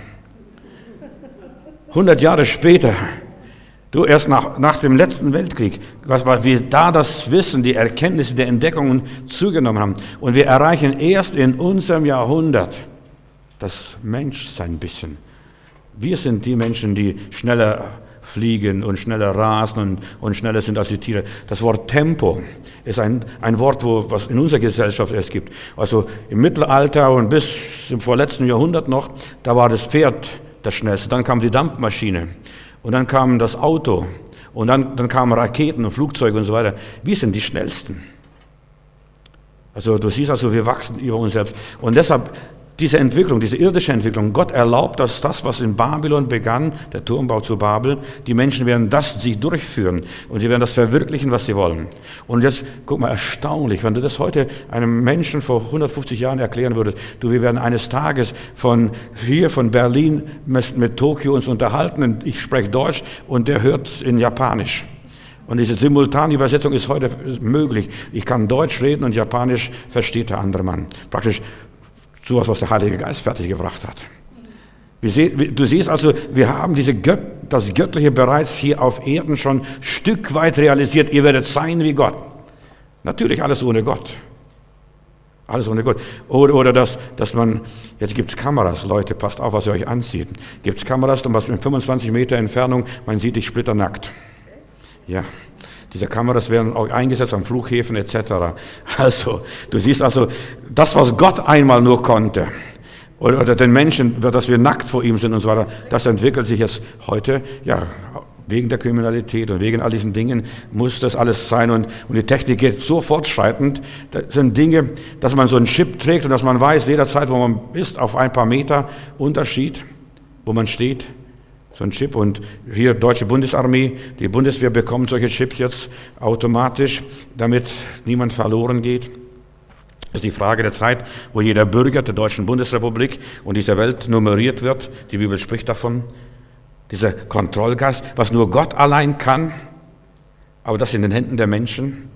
100 Jahre später, erst nach dem letzten Weltkrieg, wie da das Wissen, die Erkenntnisse, die Entdeckungen zugenommen haben. Und wir erreichen erst in unserem Jahrhundert das Menschsein ein bisschen. Wir sind die Menschen, die schneller fliegen und schneller rasen und schneller sind als die Tiere. Das Wort Tempo ist ein Wort, was in unserer Gesellschaft es gibt. Also im Mittelalter und bis im vorletzten Jahrhundert noch, da war das Pferd das Schnellste. Dann kam die Dampfmaschine und dann kam das Auto und dann kamen Raketen und Flugzeuge und so weiter. Wir sind die Schnellsten. Also du siehst also, wir wachsen über uns selbst. Und deshalb diese Entwicklung, diese irdische Entwicklung, Gott erlaubt, dass das, was in Babylon begann, der Turmbau zu Babel, die Menschen werden das sich durchführen und sie werden das verwirklichen, was sie wollen. Und jetzt, guck mal, erstaunlich, wenn du das heute einem Menschen vor 150 Jahren erklären würdest, wir werden eines Tages von Berlin mit Tokio uns unterhalten und ich spreche Deutsch und der hört in Japanisch. Und diese simultane Übersetzung ist heute möglich. Ich kann Deutsch reden und Japanisch versteht der andere Mann. Praktisch sowas, was der Heilige Geist fertiggebracht hat. Du siehst also, wir haben das Göttliche bereits hier auf Erden schon Stück weit realisiert. Ihr werdet sein wie Gott. Natürlich alles ohne Gott. Alles ohne Gott. Oder dass man, jetzt gibt es Kameras, Leute, passt auf, was ihr euch anzieht. Gibt es Kameras, und was in 25 Meter Entfernung, man sieht dich splitternackt. Ja. Diese Kameras werden auch eingesetzt an Flughäfen etc. Also, du siehst also, das, was Gott einmal nur konnte, oder den Menschen, dass wir nackt vor ihm sind und so weiter. Das entwickelt sich jetzt heute, ja, wegen der Kriminalität und wegen all diesen Dingen muss das alles sein. Und die Technik geht so fortschreitend. Das sind Dinge, dass man so einen Chip trägt und dass man weiß, jederzeit, wo man ist, auf ein paar Meter Unterschied, wo man steht. So ein Chip. Und hier Deutsche Bundesarmee, die Bundeswehr bekommt solche Chips jetzt automatisch, damit niemand verloren geht. Es ist die Frage der Zeit, wo jeder Bürger der Deutschen Bundesrepublik und dieser Welt nummeriert wird. Die Bibel spricht davon. Dieser Kontrollgeist, was nur Gott allein kann, aber das in den Händen der Menschen.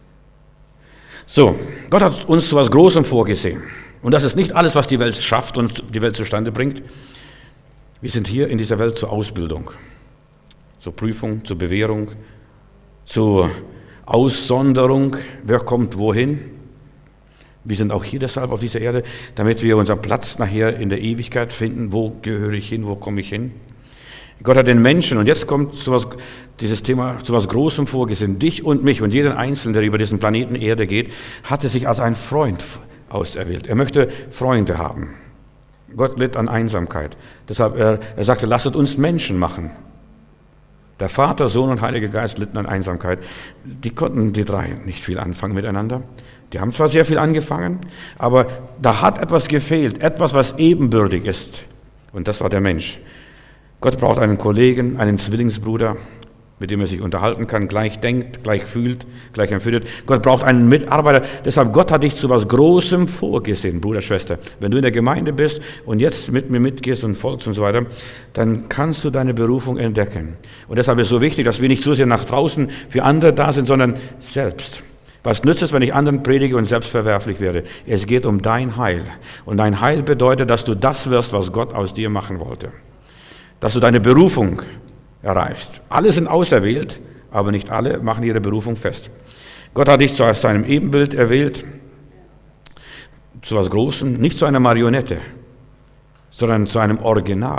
So, Gott hat uns zu etwas Großem vorgesehen. Und das ist nicht alles, was die Welt schafft und die Welt zustande bringt. Wir sind hier in dieser Welt zur Ausbildung, zur Prüfung, zur Bewährung, zur Aussonderung. Wer kommt wohin? Wir sind auch hier deshalb auf dieser Erde, damit wir unseren Platz nachher in der Ewigkeit finden. Wo gehöre ich hin? Wo komme ich hin? Gott hat den Menschen, und jetzt kommt dieses Thema zu was Großem vorgesehen, dich und mich und jeden Einzelnen, der über diesen Planeten Erde geht, hat er sich als ein Freund auserwählt. Er möchte Freunde haben. Gott litt an Einsamkeit. Deshalb, er sagte, lasset uns Menschen machen. Der Vater, Sohn und Heiliger Geist litten an Einsamkeit. Die konnten die drei nicht viel anfangen miteinander. Die haben zwar sehr viel angefangen, aber da hat etwas gefehlt, etwas, was ebenbürtig ist. Und das war der Mensch. Gott braucht einen Kollegen, einen Zwillingsbruder, mit dem er sich unterhalten kann, gleich denkt, gleich fühlt, gleich empfindet. Gott braucht einen Mitarbeiter. Deshalb, Gott hat dich zu was Großem vorgesehen, Bruder, Schwester. Wenn du in der Gemeinde bist und jetzt mit mir mitgehst und folgst und so weiter, dann kannst du deine Berufung entdecken. Und deshalb ist es so wichtig, dass wir nicht so sehr nach draußen für andere da sind, sondern selbst. Was nützt es, wenn ich anderen predige und selbst verwerflich werde? Es geht um dein Heil. Und dein Heil bedeutet, dass du das wirst, was Gott aus dir machen wollte. Dass du deine Berufung erreichst. Alle sind auserwählt, aber nicht alle machen ihre Berufung fest. Gott hat dich zu seinem Ebenbild erwählt, zu etwas Großem, nicht zu einer Marionette, sondern zu einem Original.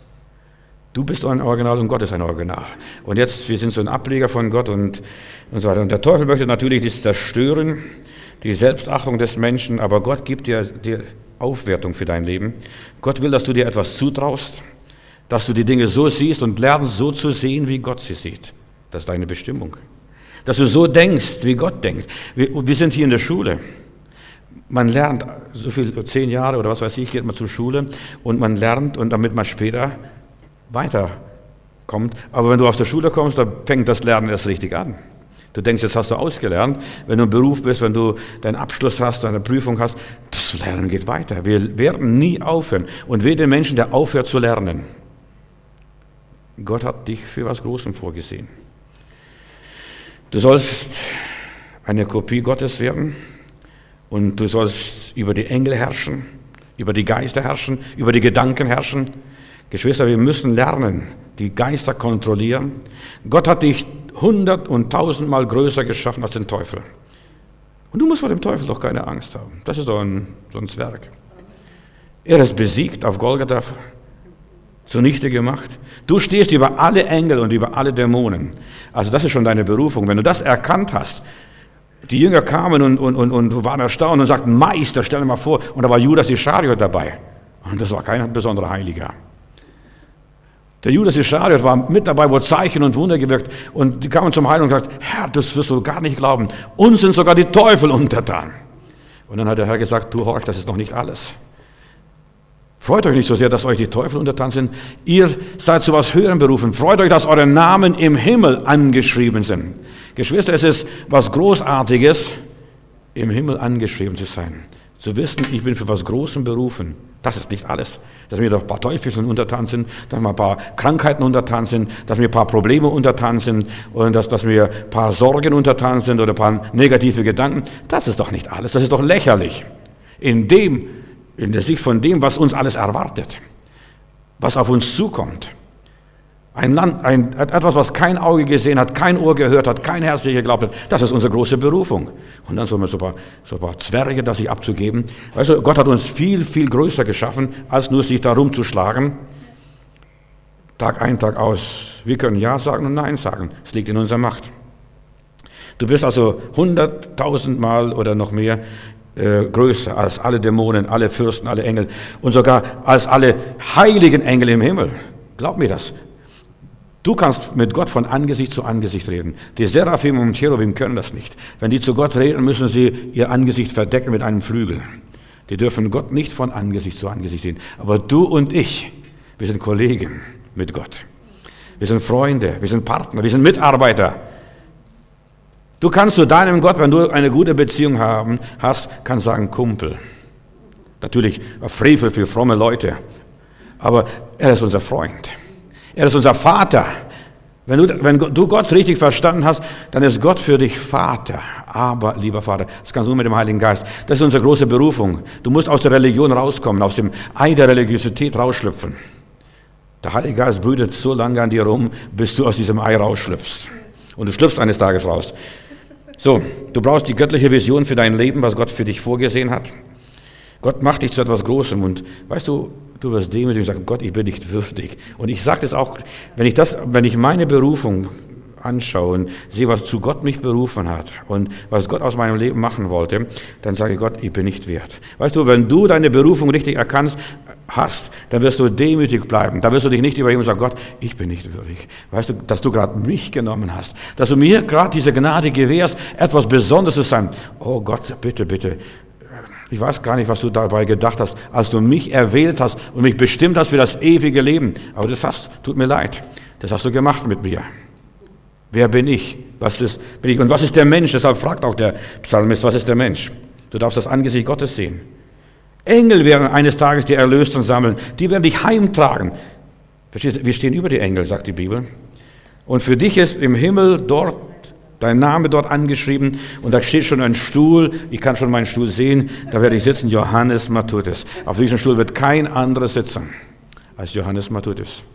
Du bist ein Original und Gott ist ein Original. Und jetzt, wir sind so ein Ableger von Gott und so weiter. Und der Teufel möchte natürlich das zerstören, die Selbstachtung des Menschen, aber Gott gibt dir die Aufwertung für dein Leben. Gott will, dass du dir etwas zutraust, dass du die Dinge so siehst und lernst, so zu sehen, wie Gott sie sieht. Das ist deine Bestimmung. Dass du so denkst, wie Gott denkt. Wir sind hier in der Schule. Man lernt, so viel, 10 Jahre oder was weiß ich, geht man zur Schule und man lernt, und damit man später weiterkommt. Aber wenn du aus der Schule kommst, dann fängt das Lernen erst richtig an. Du denkst, jetzt hast du ausgelernt. Wenn du im Beruf bist, wenn du deinen Abschluss hast, deine Prüfung hast, das Lernen geht weiter. Wir werden nie aufhören. Und wehe den Menschen, der aufhört zu lernen. Gott hat dich für was Großem vorgesehen. Du sollst eine Kopie Gottes werden und du sollst über die Engel herrschen, über die Geister herrschen, über die Gedanken herrschen. Geschwister, wir müssen lernen, die Geister kontrollieren. Gott hat dich 100- und 1000-mal größer geschaffen als den Teufel. Und du musst vor dem Teufel doch keine Angst haben. Das ist doch so ein Zwerg. Er ist besiegt auf Golgatha, zunichte gemacht. Du stehst über alle Engel und über alle Dämonen. Also das ist schon deine Berufung. Wenn du das erkannt hast, die Jünger kamen und waren erstaunt und sagten, Meister, stell dir mal vor. Und da war Judas Ischariot dabei. Und das war kein besonderer Heiliger. Der Judas Ischariot war mit dabei, wo Zeichen und Wunder gewirkt. Und die kamen zum Heiligen und sagten, Herr, das wirst du gar nicht glauben. Uns sind sogar die Teufel untertan. Und dann hat der Herr gesagt, du horch, das ist noch nicht alles. Freut euch nicht so sehr, dass euch die Teufel untertan sind. Ihr seid zu was Höherem berufen. Freut euch, dass eure Namen im Himmel angeschrieben sind. Geschwister, es ist was Großartiges, im Himmel angeschrieben zu sein. Zu wissen, ich bin für was Großem berufen. Das ist nicht alles. Dass mir doch ein paar Teufel untertan sind, dass mir ein paar Krankheiten untertan sind, dass mir ein paar Probleme untertan sind und dass mir ein paar Sorgen untertan sind oder ein paar negative Gedanken. Das ist doch nicht alles. Das ist doch lächerlich. In der Sicht von dem, was uns alles erwartet, was auf uns zukommt. Etwas, was kein Auge gesehen hat, kein Ohr gehört hat, kein Herz geglaubt hat, das ist unsere große Berufung. Und dann so ein paar Zwerge, das sich abzugeben. Weißt du, Gott hat uns viel, viel größer geschaffen, als nur sich da rumzuschlagen. Tag ein, Tag aus. Wir können Ja sagen und Nein sagen. Es liegt in unserer Macht. Du bist also 100.000 Mal oder noch mehr größer als alle Dämonen, alle Fürsten, alle Engel und sogar als alle heiligen Engel im Himmel. Glaub mir das. Du kannst mit Gott von Angesicht zu Angesicht reden. Die Seraphim und Cherubim können das nicht. Wenn die zu Gott reden, müssen sie ihr Angesicht verdecken mit einem Flügel. Die dürfen Gott nicht von Angesicht zu Angesicht sehen. Aber du und ich, wir sind Kollegen mit Gott. Wir sind Freunde, wir sind Partner, wir sind Mitarbeiter. Du kannst zu deinem Gott, wenn du eine gute Beziehung hast, kannst sagen Kumpel. Natürlich Frevel für fromme Leute. Aber er ist unser Freund. Er ist unser Vater. Wenn du Gott richtig verstanden hast, dann ist Gott für dich Vater. Aber, lieber Vater, das kannst du mit dem Heiligen Geist. Das ist unsere große Berufung. Du musst aus der Religion rauskommen, aus dem Ei der Religiosität rausschlüpfen. Der Heilige Geist brütet so lange an dir rum, bis du aus diesem Ei rausschlüpfst. Und du schlüpfst eines Tages raus. So, du brauchst die göttliche Vision für dein Leben, was Gott für dich vorgesehen hat. Gott macht dich zu etwas Großem und weißt du, du wirst demütig und sagen, Gott, ich bin nicht würdig. Und ich sage das auch, wenn ich meine Berufung anschaue und sehe, was zu Gott mich berufen hat und was Gott aus meinem Leben machen wollte, dann sage ich, Gott, ich bin nicht wert. Weißt du, wenn du deine Berufung richtig erkannt hast, dann wirst du demütig bleiben. Da wirst du dich nicht überheben und sagen, Gott, ich bin nicht würdig. Weißt du, dass du gerade mich genommen hast, dass du mir gerade diese Gnade gewährst, etwas Besonderes zu sein. Oh Gott, bitte, bitte. Ich weiß gar nicht, was du dabei gedacht hast, als du mich erwählt hast und mich bestimmt hast für das ewige Leben. Aber tut mir leid, das hast du gemacht mit mir. Wer bin ich? Bin ich? Und was ist der Mensch? Deshalb fragt auch der Psalmist, was ist der Mensch? Du darfst das Angesicht Gottes sehen. Engel werden eines Tages die Erlösten sammeln. Die werden dich heimtragen. Verstehst du? Wir stehen über die Engel, sagt die Bibel. Und für dich ist im Himmel dort dein Name dort angeschrieben und da steht schon ein Stuhl, ich kann schon meinen Stuhl sehen, da werde ich sitzen, Johannes Matthäus. Auf diesem Stuhl wird kein anderer sitzen als Johannes Matthäus.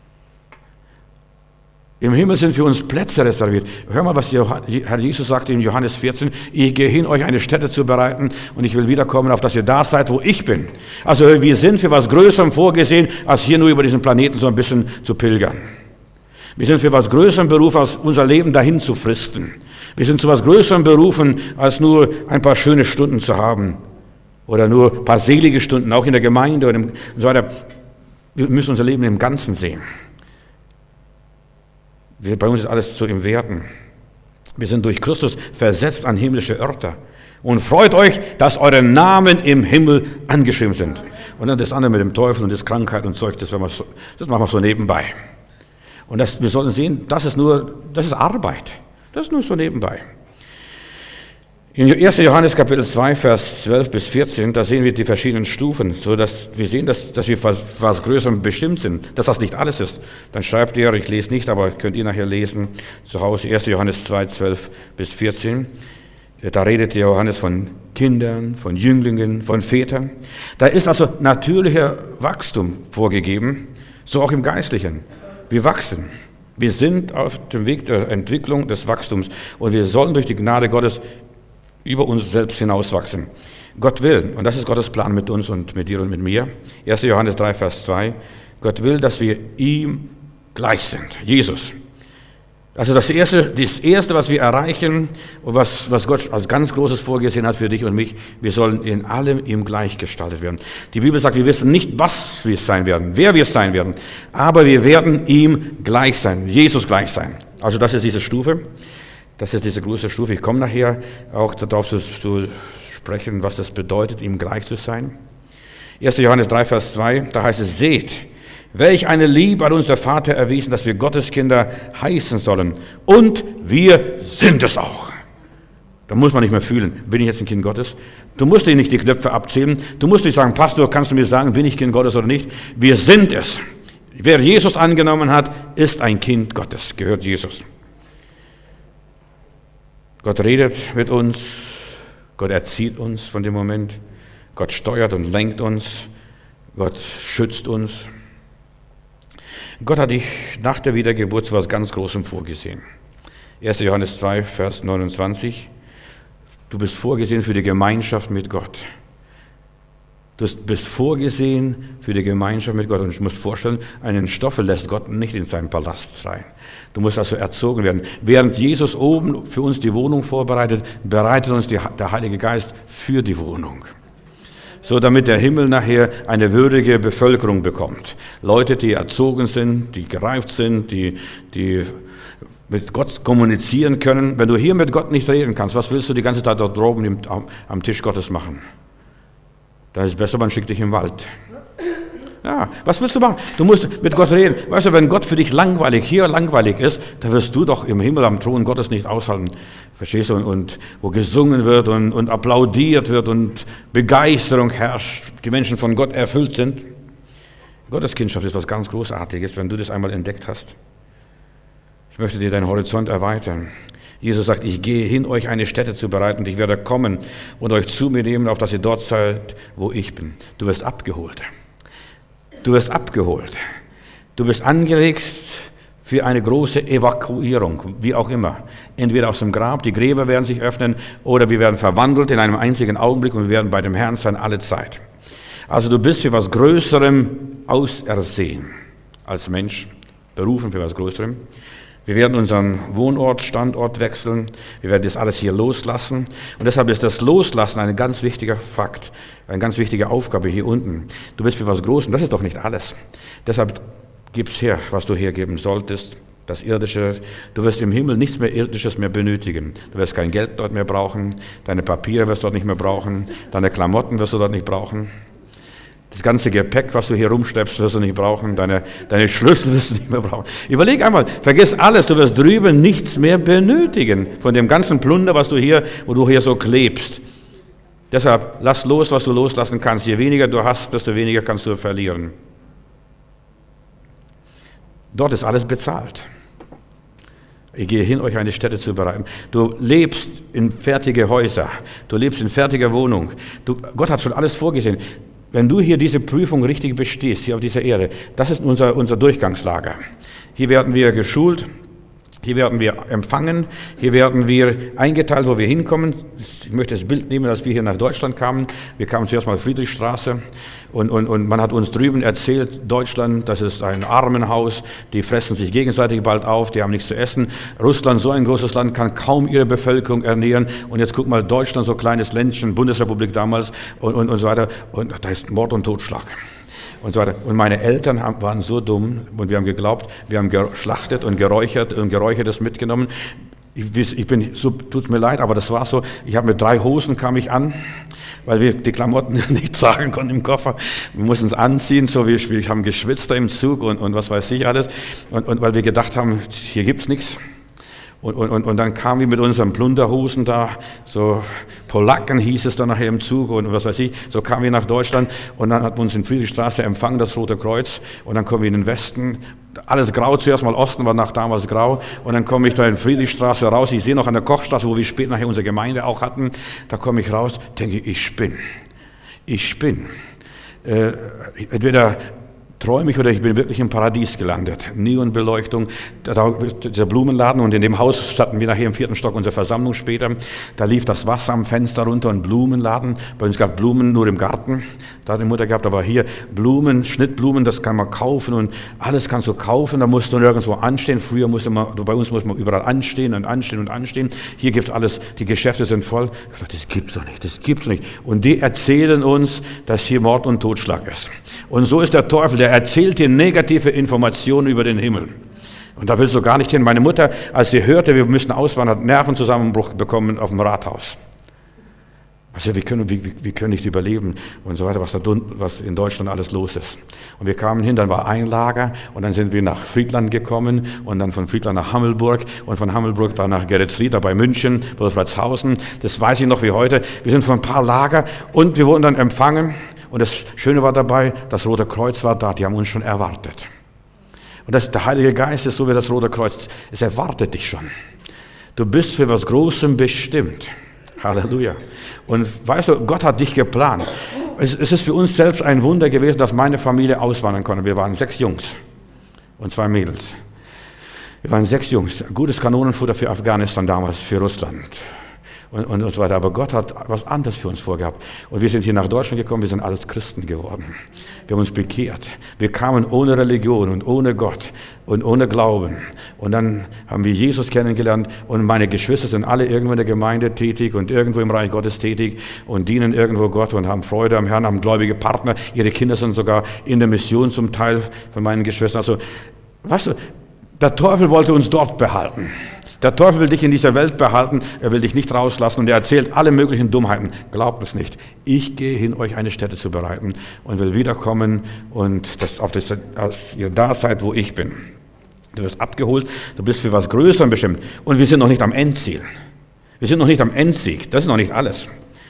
Im Himmel sind für uns Plätze reserviert. Hör mal, was Herr Jesus sagte in Johannes 14, ich gehe hin, euch eine Stätte zu bereiten und ich will wiederkommen, auf dass ihr da seid, wo ich bin. Also wir sind für was Größerem vorgesehen, als hier nur über diesen Planeten so ein bisschen zu pilgern. Wir sind für was Größerem berufen, als unser Leben dahin zu fristen. Wir sind zu was Größerem berufen, als nur ein paar schöne Stunden zu haben. Oder nur ein paar selige Stunden, auch in der Gemeinde und so weiter. Wir müssen unser Leben im Ganzen sehen. Bei uns ist alles so im Werten. Wir sind durch Christus versetzt an himmlische Örter. Und freut euch, dass eure Namen im Himmel angeschrieben sind. Und dann das andere mit dem Teufel und das Krankheit und Zeug, das machen wir so nebenbei. Und wir sollten sehen, das ist Arbeit. Das ist nur so nebenbei. In 1. Johannes Kapitel 2, Vers 12 bis 14, da sehen wir die verschiedenen Stufen, so dass wir sehen, dass wir was Größerem bestimmt sind, dass das nicht alles ist. Dann schreibt ihr, ich lese nicht, aber könnt ihr nachher lesen, zu Hause 1. Johannes 2, 12 bis 14. Da redet Johannes von Kindern, von Jünglingen, von Vätern. Da ist also natürlicher Wachstum vorgegeben, so auch im Geistlichen. Wir wachsen. Wir sind auf dem Weg der Entwicklung des Wachstums und wir sollen durch die Gnade Gottes über uns selbst hinauswachsen. Gott will, und das ist Gottes Plan mit uns und mit dir und mit mir, 1. Johannes 3, Vers 2, Gott will, dass wir ihm gleich sind, Jesus. Also das Erste, was wir erreichen und was Gott als ganz Großes vorgesehen hat für dich und mich, wir sollen in allem ihm gleichgestaltet werden. Die Bibel sagt, wir wissen nicht, was wir sein werden, wer wir sein werden, aber wir werden ihm gleich sein, Jesus gleich sein. Also das ist diese Stufe, das ist diese große Stufe. Ich komme nachher auch darauf zu sprechen, was das bedeutet, ihm gleich zu sein. 1. Johannes 3, Vers 2, da heißt es, seht, welch eine Liebe hat uns der Vater erwiesen, dass wir Gottes Kinder heißen sollen. Und wir sind es auch. Da muss man nicht mehr fühlen, bin ich jetzt ein Kind Gottes? Du musst dir nicht die Knöpfe abzählen. Du musst nicht sagen, Pastor, kannst du mir sagen, bin ich Kind Gottes oder nicht? Wir sind es. Wer Jesus angenommen hat, ist ein Kind Gottes, gehört Jesus. Gott redet mit uns, Gott erzieht uns von dem Moment, Gott steuert und lenkt uns, Gott schützt uns. Gott hat dich nach der Wiedergeburt zu etwas ganz Großem vorgesehen. 1. Johannes 2, Vers 29. Du bist vorgesehen für die Gemeinschaft mit Gott. Du bist vorgesehen für die Gemeinschaft mit Gott. Und ich muss vorstellen, einen Stoffel lässt Gott nicht in seinen Palast rein. Du musst also erzogen werden. Während Jesus oben für uns die Wohnung vorbereitet, bereitet uns der Heilige Geist für die Wohnung. So damit der Himmel nachher eine würdige Bevölkerung bekommt. Leute, die erzogen sind, die gereift sind, die mit Gott kommunizieren können. Wenn du hier mit Gott nicht reden kannst, was willst du die ganze Zeit dort droben am Tisch Gottes machen? Da ist es besser, man schickt dich im Wald. Ja, was willst du machen? Du musst mit Gott reden. Weißt du, wenn Gott für dich hier langweilig ist, dann wirst du doch im Himmel am Thron Gottes nicht aushalten. Verstehst du? Und wo gesungen wird und applaudiert wird und Begeisterung herrscht, die Menschen von Gott erfüllt sind. Gotteskindschaft ist was ganz Großartiges, wenn du das einmal entdeckt hast. Ich möchte dir deinen Horizont erweitern. Jesus sagt, ich gehe hin, euch eine Stätte zu bereiten und ich werde kommen und euch zu mir nehmen, auf dass ihr dort seid, wo ich bin. Du wirst abgeholt. Du wirst abgeholt. Du bist angelegt für eine große Evakuierung, wie auch immer. Entweder aus dem Grab, die Gräber werden sich öffnen, oder wir werden verwandelt in einem einzigen Augenblick und wir werden bei dem Herrn sein alle Zeit. Also du bist für was Größerem ausersehen als Mensch, berufen für was Größerem. Wir werden unseren Wohnort, Standort wechseln. Wir werden das alles hier loslassen. Und deshalb ist das Loslassen ein ganz wichtiger Fakt, eine ganz wichtige Aufgabe hier unten. Du bist für was Großes. Das ist doch nicht alles. Deshalb gib's her, was du hergeben solltest. Das Irdische. Du wirst im Himmel nichts mehr Irdisches mehr benötigen. Du wirst kein Geld dort mehr brauchen. Deine Papiere wirst du dort nicht mehr brauchen. Deine Klamotten wirst du dort nicht brauchen. Das ganze Gepäck, was du hier rumschleppst, wirst du nicht brauchen. Deine Schlüssel wirst du nicht mehr brauchen. Überleg einmal, vergiss alles, du wirst drüben nichts mehr benötigen von dem ganzen Plunder, wo du hier so klebst. Deshalb lass los, was du loslassen kannst. Je weniger du hast, desto weniger kannst du verlieren. Dort ist alles bezahlt. Ich gehe hin, euch eine Stätte zu bereiten. Du lebst in fertige Häuser. Du lebst in fertiger Wohnung. Gott hat schon alles vorgesehen. Wenn du hier diese Prüfung richtig bestehst, hier auf dieser Erde, das ist unser Durchgangslager. Hier werden wir geschult, hier werden wir empfangen, hier werden wir eingeteilt, wo wir hinkommen. Ich möchte das Bild nehmen, als wir hier nach Deutschland kamen. Wir kamen zuerst mal Friedrichstraße und man hat uns drüben erzählt, Deutschland, das ist ein Armenhaus, die fressen sich gegenseitig bald auf, die haben nichts zu essen. Russland, so ein großes Land, kann kaum ihre Bevölkerung ernähren. Und jetzt guck mal, Deutschland, so kleines Ländchen, Bundesrepublik damals und so weiter. Und da ist Mord und Totschlag. Und so weiter. Und meine Eltern waren so dumm und wir haben geglaubt, wir haben geschlachtet und Geräuchertes mitgenommen. Tut mir leid, aber das war so. Ich habe mit 3 Hosen kam ich an, weil wir die Klamotten nicht tragen konnten im Koffer. Wir mussten es anziehen, so wir haben geschwitzt da im Zug und was weiß ich alles. Und weil wir gedacht haben, hier gibt's nichts. Und dann kamen wir mit unseren Plunderhosen da, so Polacken hieß es dann nachher im Zug und was weiß ich, so kamen wir nach Deutschland und dann hat man uns in Friedrichstraße empfangen, das Rote Kreuz, und dann kommen wir in den Westen, alles grau, zuerst mal Osten war nach damals grau, und dann komme ich da in Friedrichstraße raus, ich sehe noch an der Kochstraße, wo wir später nachher unsere Gemeinde auch hatten, da komme ich raus, denke ich spinne. Entweder träume ich oder ich bin wirklich im Paradies gelandet. Neonbeleuchtung, dieser Blumenladen, und in dem Haus hatten wir nachher im 4. Stock unsere Versammlung später. Da lief das Wasser am Fenster runter und Blumenladen. Bei uns gab Blumen nur im Garten. Da hat die Mutter gehabt, aber hier Blumen, Schnittblumen, das kann man kaufen und alles kannst du kaufen. Da musst du nirgendwo anstehen. Früher bei uns musste man überall anstehen. Hier gibt's alles, die Geschäfte sind voll. Ich dachte, das gibt's doch nicht. Und die erzählen uns, dass hier Mord und Totschlag ist. Und so ist der Teufel, der erzählt dir negative Informationen über den Himmel. Und da willst du gar nicht hin. Meine Mutter, als sie hörte, wir müssen auswandern, hat Nervenzusammenbruch bekommen auf dem Rathaus. Also wir können nicht überleben und so weiter, was in Deutschland alles los ist. Und wir kamen hin, dann war ein Lager und dann sind wir nach Friedland gekommen und dann von Friedland nach Hammelburg und von Hammelburg dann nach Geretsried, da bei München, Wolfratshausen. Das weiß ich noch wie heute. Wir sind von ein paar Lager und wir wurden dann empfangen. Und das Schöne war dabei, das Rote Kreuz war da, die haben uns schon erwartet. Und der Heilige Geist ist so wie das Rote Kreuz, es erwartet dich schon. Du bist für was Großem bestimmt. Halleluja. Und weißt du, Gott hat dich geplant. Es ist für uns selbst ein Wunder gewesen, dass meine Familie auswandern konnte. Wir waren 6 Jungs und 2 Mädels. Wir waren 6 Jungs. Gutes Kanonenfutter für Afghanistan damals, für Russland. und so weiter. Aber Gott hat was anderes für uns vorgehabt. Und wir sind hier nach Deutschland gekommen, wir sind alles Christen geworden. Wir haben uns bekehrt. Wir kamen ohne Religion und ohne Gott und ohne Glauben. Und dann haben wir Jesus kennengelernt und meine Geschwister sind alle irgendwo in der Gemeinde tätig und irgendwo im Reich Gottes tätig und dienen irgendwo Gott und haben Freude am Herrn, haben gläubige Partner. Ihre Kinder sind sogar in der Mission zum Teil von meinen Geschwistern. Also, weißt du, der Teufel wollte uns dort behalten. Der Teufel will dich in dieser Welt behalten, er will dich nicht rauslassen und er erzählt alle möglichen Dummheiten. Glaubt es nicht. Ich gehe hin, euch eine Stätte zu bereiten und will wiederkommen und als ihr da seid, wo ich bin. Du wirst abgeholt, du bist für was Größeres bestimmt und wir sind noch nicht am Endziel. Wir sind noch nicht am Endsieg, das ist noch nicht alles.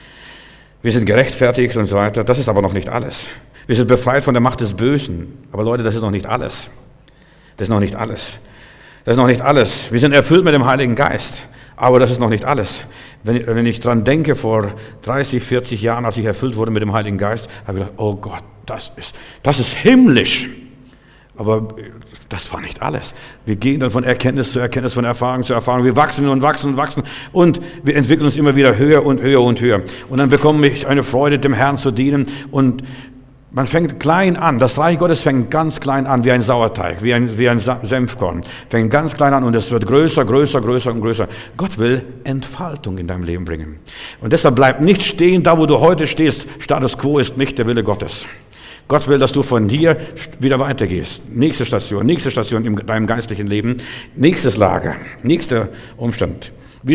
Wir sind gerechtfertigt und so weiter, das ist aber noch nicht alles. Wir sind befreit von der Macht des Bösen, aber Leute, das ist noch nicht alles. Das ist noch nicht alles. Das ist noch nicht alles. Wir sind erfüllt mit dem Heiligen Geist, aber das ist noch nicht alles. Wenn ich dran denke, vor 30, 40 Jahren, als ich erfüllt wurde mit dem Heiligen Geist, habe ich gedacht, oh Gott, das ist himmlisch. Aber das war nicht alles. Wir gehen dann von Erkenntnis zu Erkenntnis, von Erfahrung zu Erfahrung. Wir wachsen und wachsen und wachsen und wir entwickeln uns immer wieder höher und höher und höher. Und dann bekomme ich eine Freude, dem Herrn zu dienen und man fängt klein an, das Reich Gottes fängt ganz klein an, wie ein Sauerteig, wie ein Senfkorn. Fängt ganz klein an und es wird größer, größer, größer und größer. Gott will Entfaltung in deinem Leben bringen. Und deshalb bleib nicht stehen, da wo du heute stehst. Status quo ist nicht der Wille Gottes. Gott will, dass du von hier wieder weitergehst. Nächste Station in deinem geistlichen Leben. Nächstes Lager, nächster Umstand.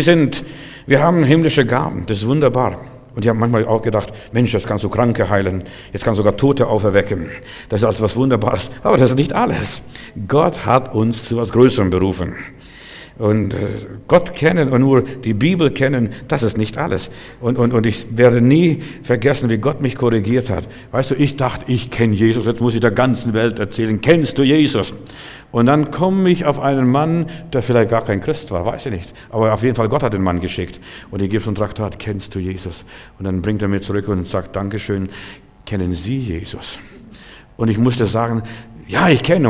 Wir haben himmlische Gaben, das ist wunderbar. Und ich habe manchmal auch gedacht, Mensch, jetzt kannst du Kranke heilen, jetzt kannst du sogar Tote auferwecken. Das ist also was Wunderbares. Aber das ist nicht alles. Gott hat uns zu was Größerem berufen. Und Gott kennen und nur die Bibel kennen, das ist nicht alles. Und ich werde nie vergessen, wie Gott mich korrigiert hat. Weißt du, ich dachte, ich kenne Jesus, jetzt muss ich der ganzen Welt erzählen, kennst du Jesus? Und dann komme ich auf einen Mann, der vielleicht gar kein Christ war, weiß ich nicht. Aber auf jeden Fall, Gott hat den Mann geschickt. Und ich gebe so ein Traktat, kennst du Jesus? Und dann bringt er mir zurück und sagt, Dankeschön, kennen Sie Jesus? Und ich musste sagen, ja, ich kenne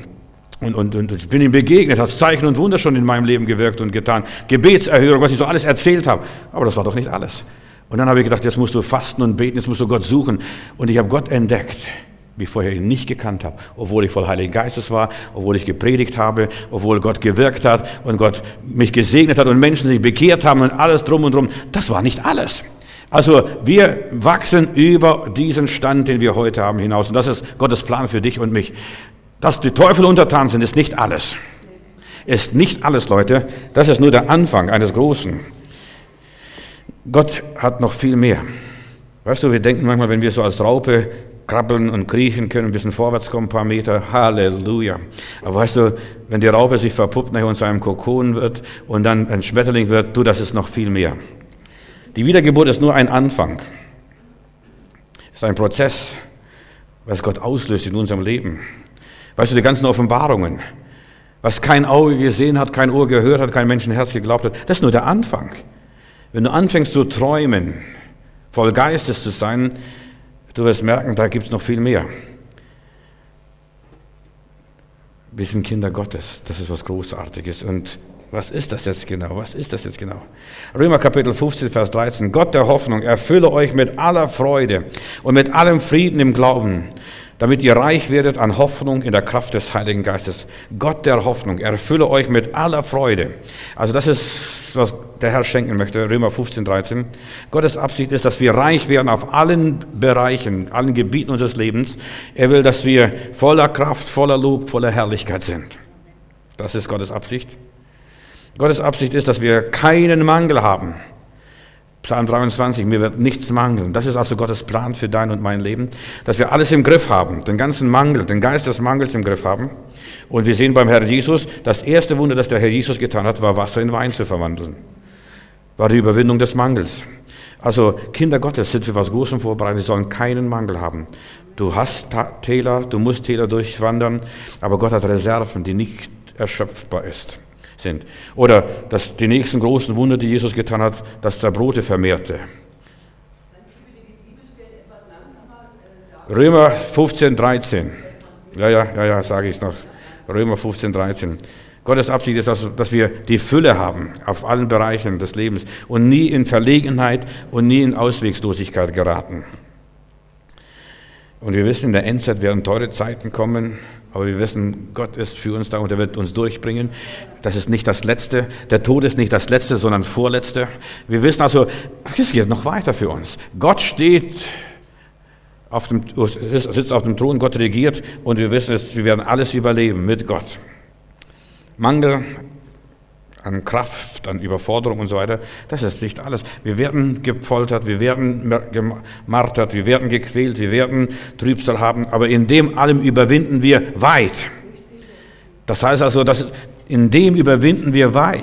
und ich bin ihm begegnet, hat Zeichen und Wunder schon in meinem Leben gewirkt und getan. Gebetserhörung, was ich so alles erzählt habe. Aber das war doch nicht alles. Und dann habe ich gedacht, jetzt musst du fasten und beten, jetzt musst du Gott suchen. Und ich habe Gott entdeckt, wie ich vorher ihn nicht gekannt habe. Obwohl ich voll Heiligen Geistes war, obwohl ich gepredigt habe, obwohl Gott gewirkt hat und Gott mich gesegnet hat und Menschen sich bekehrt haben und alles drum und drum. Das war nicht alles. Also wir wachsen über diesen Stand, den wir heute haben, hinaus. Und das ist Gottes Plan für dich und mich. Dass die Teufel untertan sind, ist nicht alles. Ist nicht alles, Leute. Das ist nur der Anfang eines Großen. Gott hat noch viel mehr. Weißt du, wir denken manchmal, wenn wir so als Raupe krabbeln und kriechen können, ein bisschen vorwärts kommen, ein paar Meter, Halleluja. Aber weißt du, wenn die Raupe sich verpuppt nachher und zu einem Kokon wird und dann ein Schmetterling wird, das ist noch viel mehr. Die Wiedergeburt ist nur ein Anfang. Es ist ein Prozess, was Gott auslöst in unserem Leben. Weißt du, die ganzen Offenbarungen, was kein Auge gesehen hat, kein Ohr gehört hat, kein Menschenherz geglaubt hat, das ist nur der Anfang. Wenn du anfängst zu träumen, voll Geistes zu sein, du wirst merken, da gibt es noch viel mehr. Wir sind Kinder Gottes, das ist was Großartiges. Und was ist das jetzt genau? Römer Kapitel 15, Vers 13. Gott der Hoffnung erfülle euch mit aller Freude und mit allem Frieden im Glauben, damit ihr reich werdet an Hoffnung in der Kraft des Heiligen Geistes. Gott der Hoffnung erfülle euch mit aller Freude. Also das ist, was der Herr schenken möchte, Römer 15, 13. Gottes Absicht ist, dass wir reich werden auf allen Bereichen, allen Gebieten unseres Lebens. Er will, dass wir voller Kraft, voller Lob, voller Herrlichkeit sind. Das ist Gottes Absicht. Gottes Absicht ist, dass wir keinen Mangel haben. Psalm 23, mir wird nichts mangeln. Das ist also Gottes Plan für dein und mein Leben, dass wir alles im Griff haben, den ganzen Mangel, den Geist des Mangels im Griff haben. Und wir sehen beim Herrn Jesus, das erste Wunder, das der Herr Jesus getan hat, war Wasser in Wein zu verwandeln. War die Überwindung des Mangels. Also Kinder Gottes sind für was Großem vorbereitet, sie sollen keinen Mangel haben. Du hast Täler, du musst Täler durchwandern, aber Gott hat Reserven, die nicht erschöpfbar sind. Oder dass die nächsten großen Wunder, die Jesus getan hat, dass der Brote vermehrte. Römer 15, 13. Ja, sage ich es noch. Römer 15, 13. Gottes Absicht ist, dass wir die Fülle haben auf allen Bereichen des Lebens und nie in Verlegenheit und nie in Auswegslosigkeit geraten. Und wir wissen, in der Endzeit werden teure Zeiten kommen, aber wir wissen, Gott ist für uns da und er wird uns durchbringen. Das ist nicht das Letzte. Der Tod ist nicht das Letzte, sondern das Vorletzte. Wir wissen also, es geht noch weiter für uns. Gott sitzt auf dem Thron, Gott regiert und wir wissen, wir werden alles überleben mit Gott. Mangel an Kraft, an Überforderung und so weiter, das ist nicht alles. Wir werden gefoltert, wir werden gemartert, wir werden gequält, wir werden Trübsal haben, aber in dem allem überwinden wir weit. Das heißt also, in dem überwinden wir weit.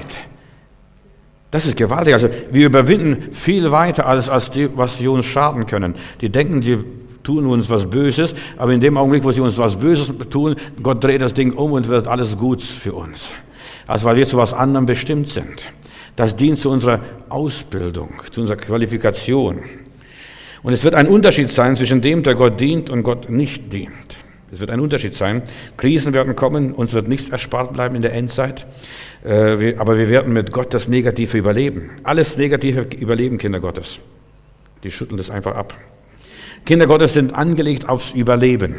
Das ist gewaltig. Also wir überwinden viel weiter als die, was sie uns schaden können. Die denken, die tun uns was Böses, aber in dem Augenblick, wo sie uns was Böses tun, Gott dreht das Ding um und wird alles gut für uns. Also weil wir zu was anderem bestimmt sind. Das dient zu unserer Ausbildung, zu unserer Qualifikation. Und es wird ein Unterschied sein zwischen dem, der Gott dient und Gott nicht dient. Es wird ein Unterschied sein. Krisen werden kommen, uns wird nichts erspart bleiben in der Endzeit. Aber wir werden mit Gott das Negative überleben. Alles Negative überleben Kinder Gottes. Die schütteln das einfach ab. Kinder Gottes sind angelegt aufs Überleben.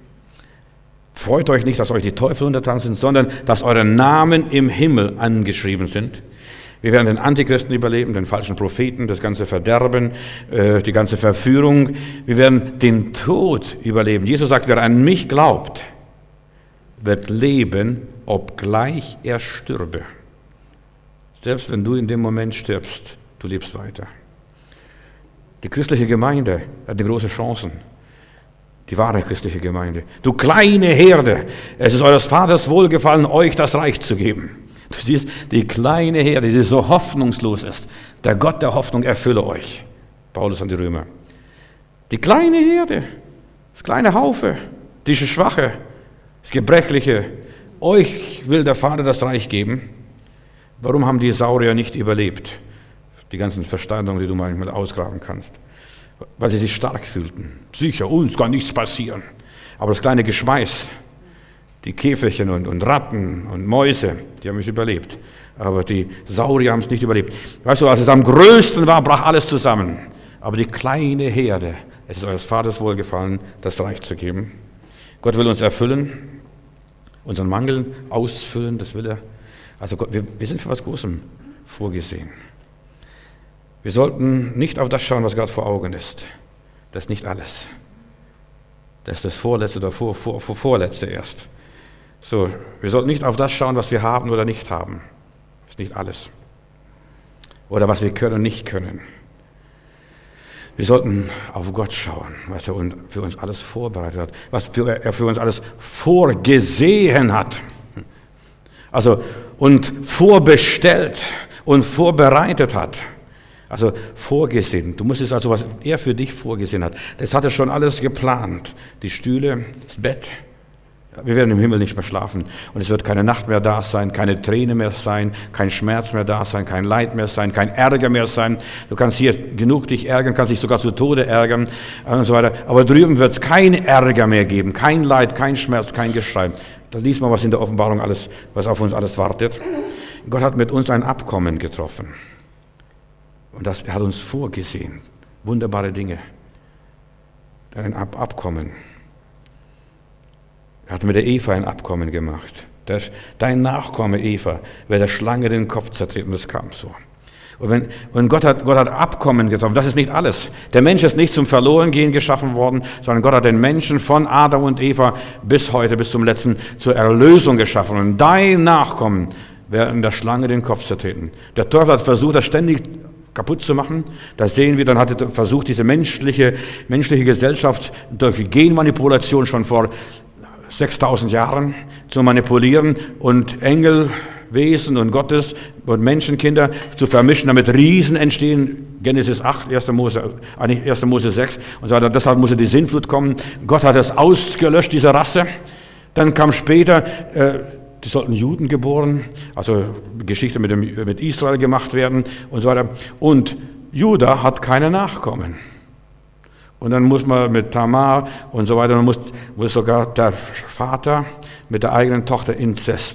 Freut euch nicht, dass euch die Teufel untertan sind, sondern dass eure Namen im Himmel angeschrieben sind. Wir werden den Antichristen überleben, den falschen Propheten, das ganze Verderben, die ganze Verführung. Wir werden den Tod überleben. Jesus sagt, wer an mich glaubt, wird leben, obgleich er stürbe. Selbst wenn du in dem Moment stirbst, du lebst weiter. Die christliche Gemeinde hat große Chancen. Die wahre christliche Gemeinde. Du kleine Herde, es ist eures Vaters Wohlgefallen, euch das Reich zu geben. Du siehst, die kleine Herde, die so hoffnungslos ist. Der Gott der Hoffnung erfülle euch. Paulus an die Römer. Die kleine Herde, das kleine Haufe, die Schwache, das Gebrechliche. Euch will der Vater das Reich geben. Warum haben die Saurier nicht überlebt? Die ganzen Versteinerungen, die du manchmal ausgraben kannst. Weil sie sich stark fühlten. Sicher, uns kann nichts passieren. Aber das kleine Geschmeiß, die Käferchen und Ratten und Mäuse, die haben es überlebt. Aber die Saurier haben es nicht überlebt. Weißt du, als es am größten war, brach alles zusammen. Aber die kleine Herde, es ist eures Vaters Wohlgefallen, das Reich zu geben. Gott will uns erfüllen, unseren Mangel ausfüllen, das will er. Also Gott, wir sind für was Großem vorgesehen. Wir sollten nicht auf das schauen, was Gott vor Augen ist. Das ist nicht alles. Das ist das Vorletzte oder Vorletzte erst. So, wir sollten nicht auf das schauen, was wir haben oder nicht haben. Das ist nicht alles. Oder was wir können und nicht können. Wir sollten auf Gott schauen, was er für uns alles vorbereitet hat, was er für uns alles vorgesehen hat. Also, und vorbestellt und vorbereitet hat. Also vorgesehen. Du musst es also, was er für dich vorgesehen hat. Das hat er schon alles geplant. Die Stühle, das Bett. Wir werden im Himmel nicht mehr schlafen. Und es wird keine Nacht mehr da sein, keine Träne mehr sein, kein Schmerz mehr da sein, kein Leid mehr sein, kein Ärger mehr sein. Du kannst hier genug dich ärgern, kannst dich sogar zu Tode ärgern und so weiter. Aber drüben wird es kein Ärger mehr geben, kein Leid, kein Schmerz, kein Geschrei. Da liest man was in der Offenbarung alles, was auf uns alles wartet. Gott hat mit uns ein Abkommen getroffen. Und das hat uns vorgesehen. Wunderbare Dinge. Ein Abkommen. Er hat mit der Eva ein Abkommen gemacht. Dein Nachkomme Eva wird der Schlange den Kopf zertreten. Das kam so. Und Gott hat Abkommen getroffen. Das ist nicht alles. Der Mensch ist nicht zum Verlorengehen geschaffen worden, sondern Gott hat den Menschen von Adam und Eva bis heute, bis zum letzten, zur Erlösung geschaffen. Und dein Nachkommen werden der Schlange den Kopf zertreten. Der Teufel hat versucht, das ständig kaputt zu machen. Da sehen wir, dann hat er versucht, diese menschliche Gesellschaft durch Genmanipulation schon vor 6000 Jahren zu manipulieren und Engelwesen und Gottes und Menschenkinder zu vermischen, damit Riesen entstehen. Genesis 8, 1. Mose 6 und so weiter. Deshalb musste die Sintflut kommen. Gott hat es ausgelöscht, diese Rasse. Dann kam später, die sollten Juden geboren, also Geschichte mit Israel gemacht werden und so weiter. Und Juda hat keine Nachkommen. Und dann muss man mit Tamar und so weiter, dann muss sogar der Vater mit der eigenen Tochter Inzest.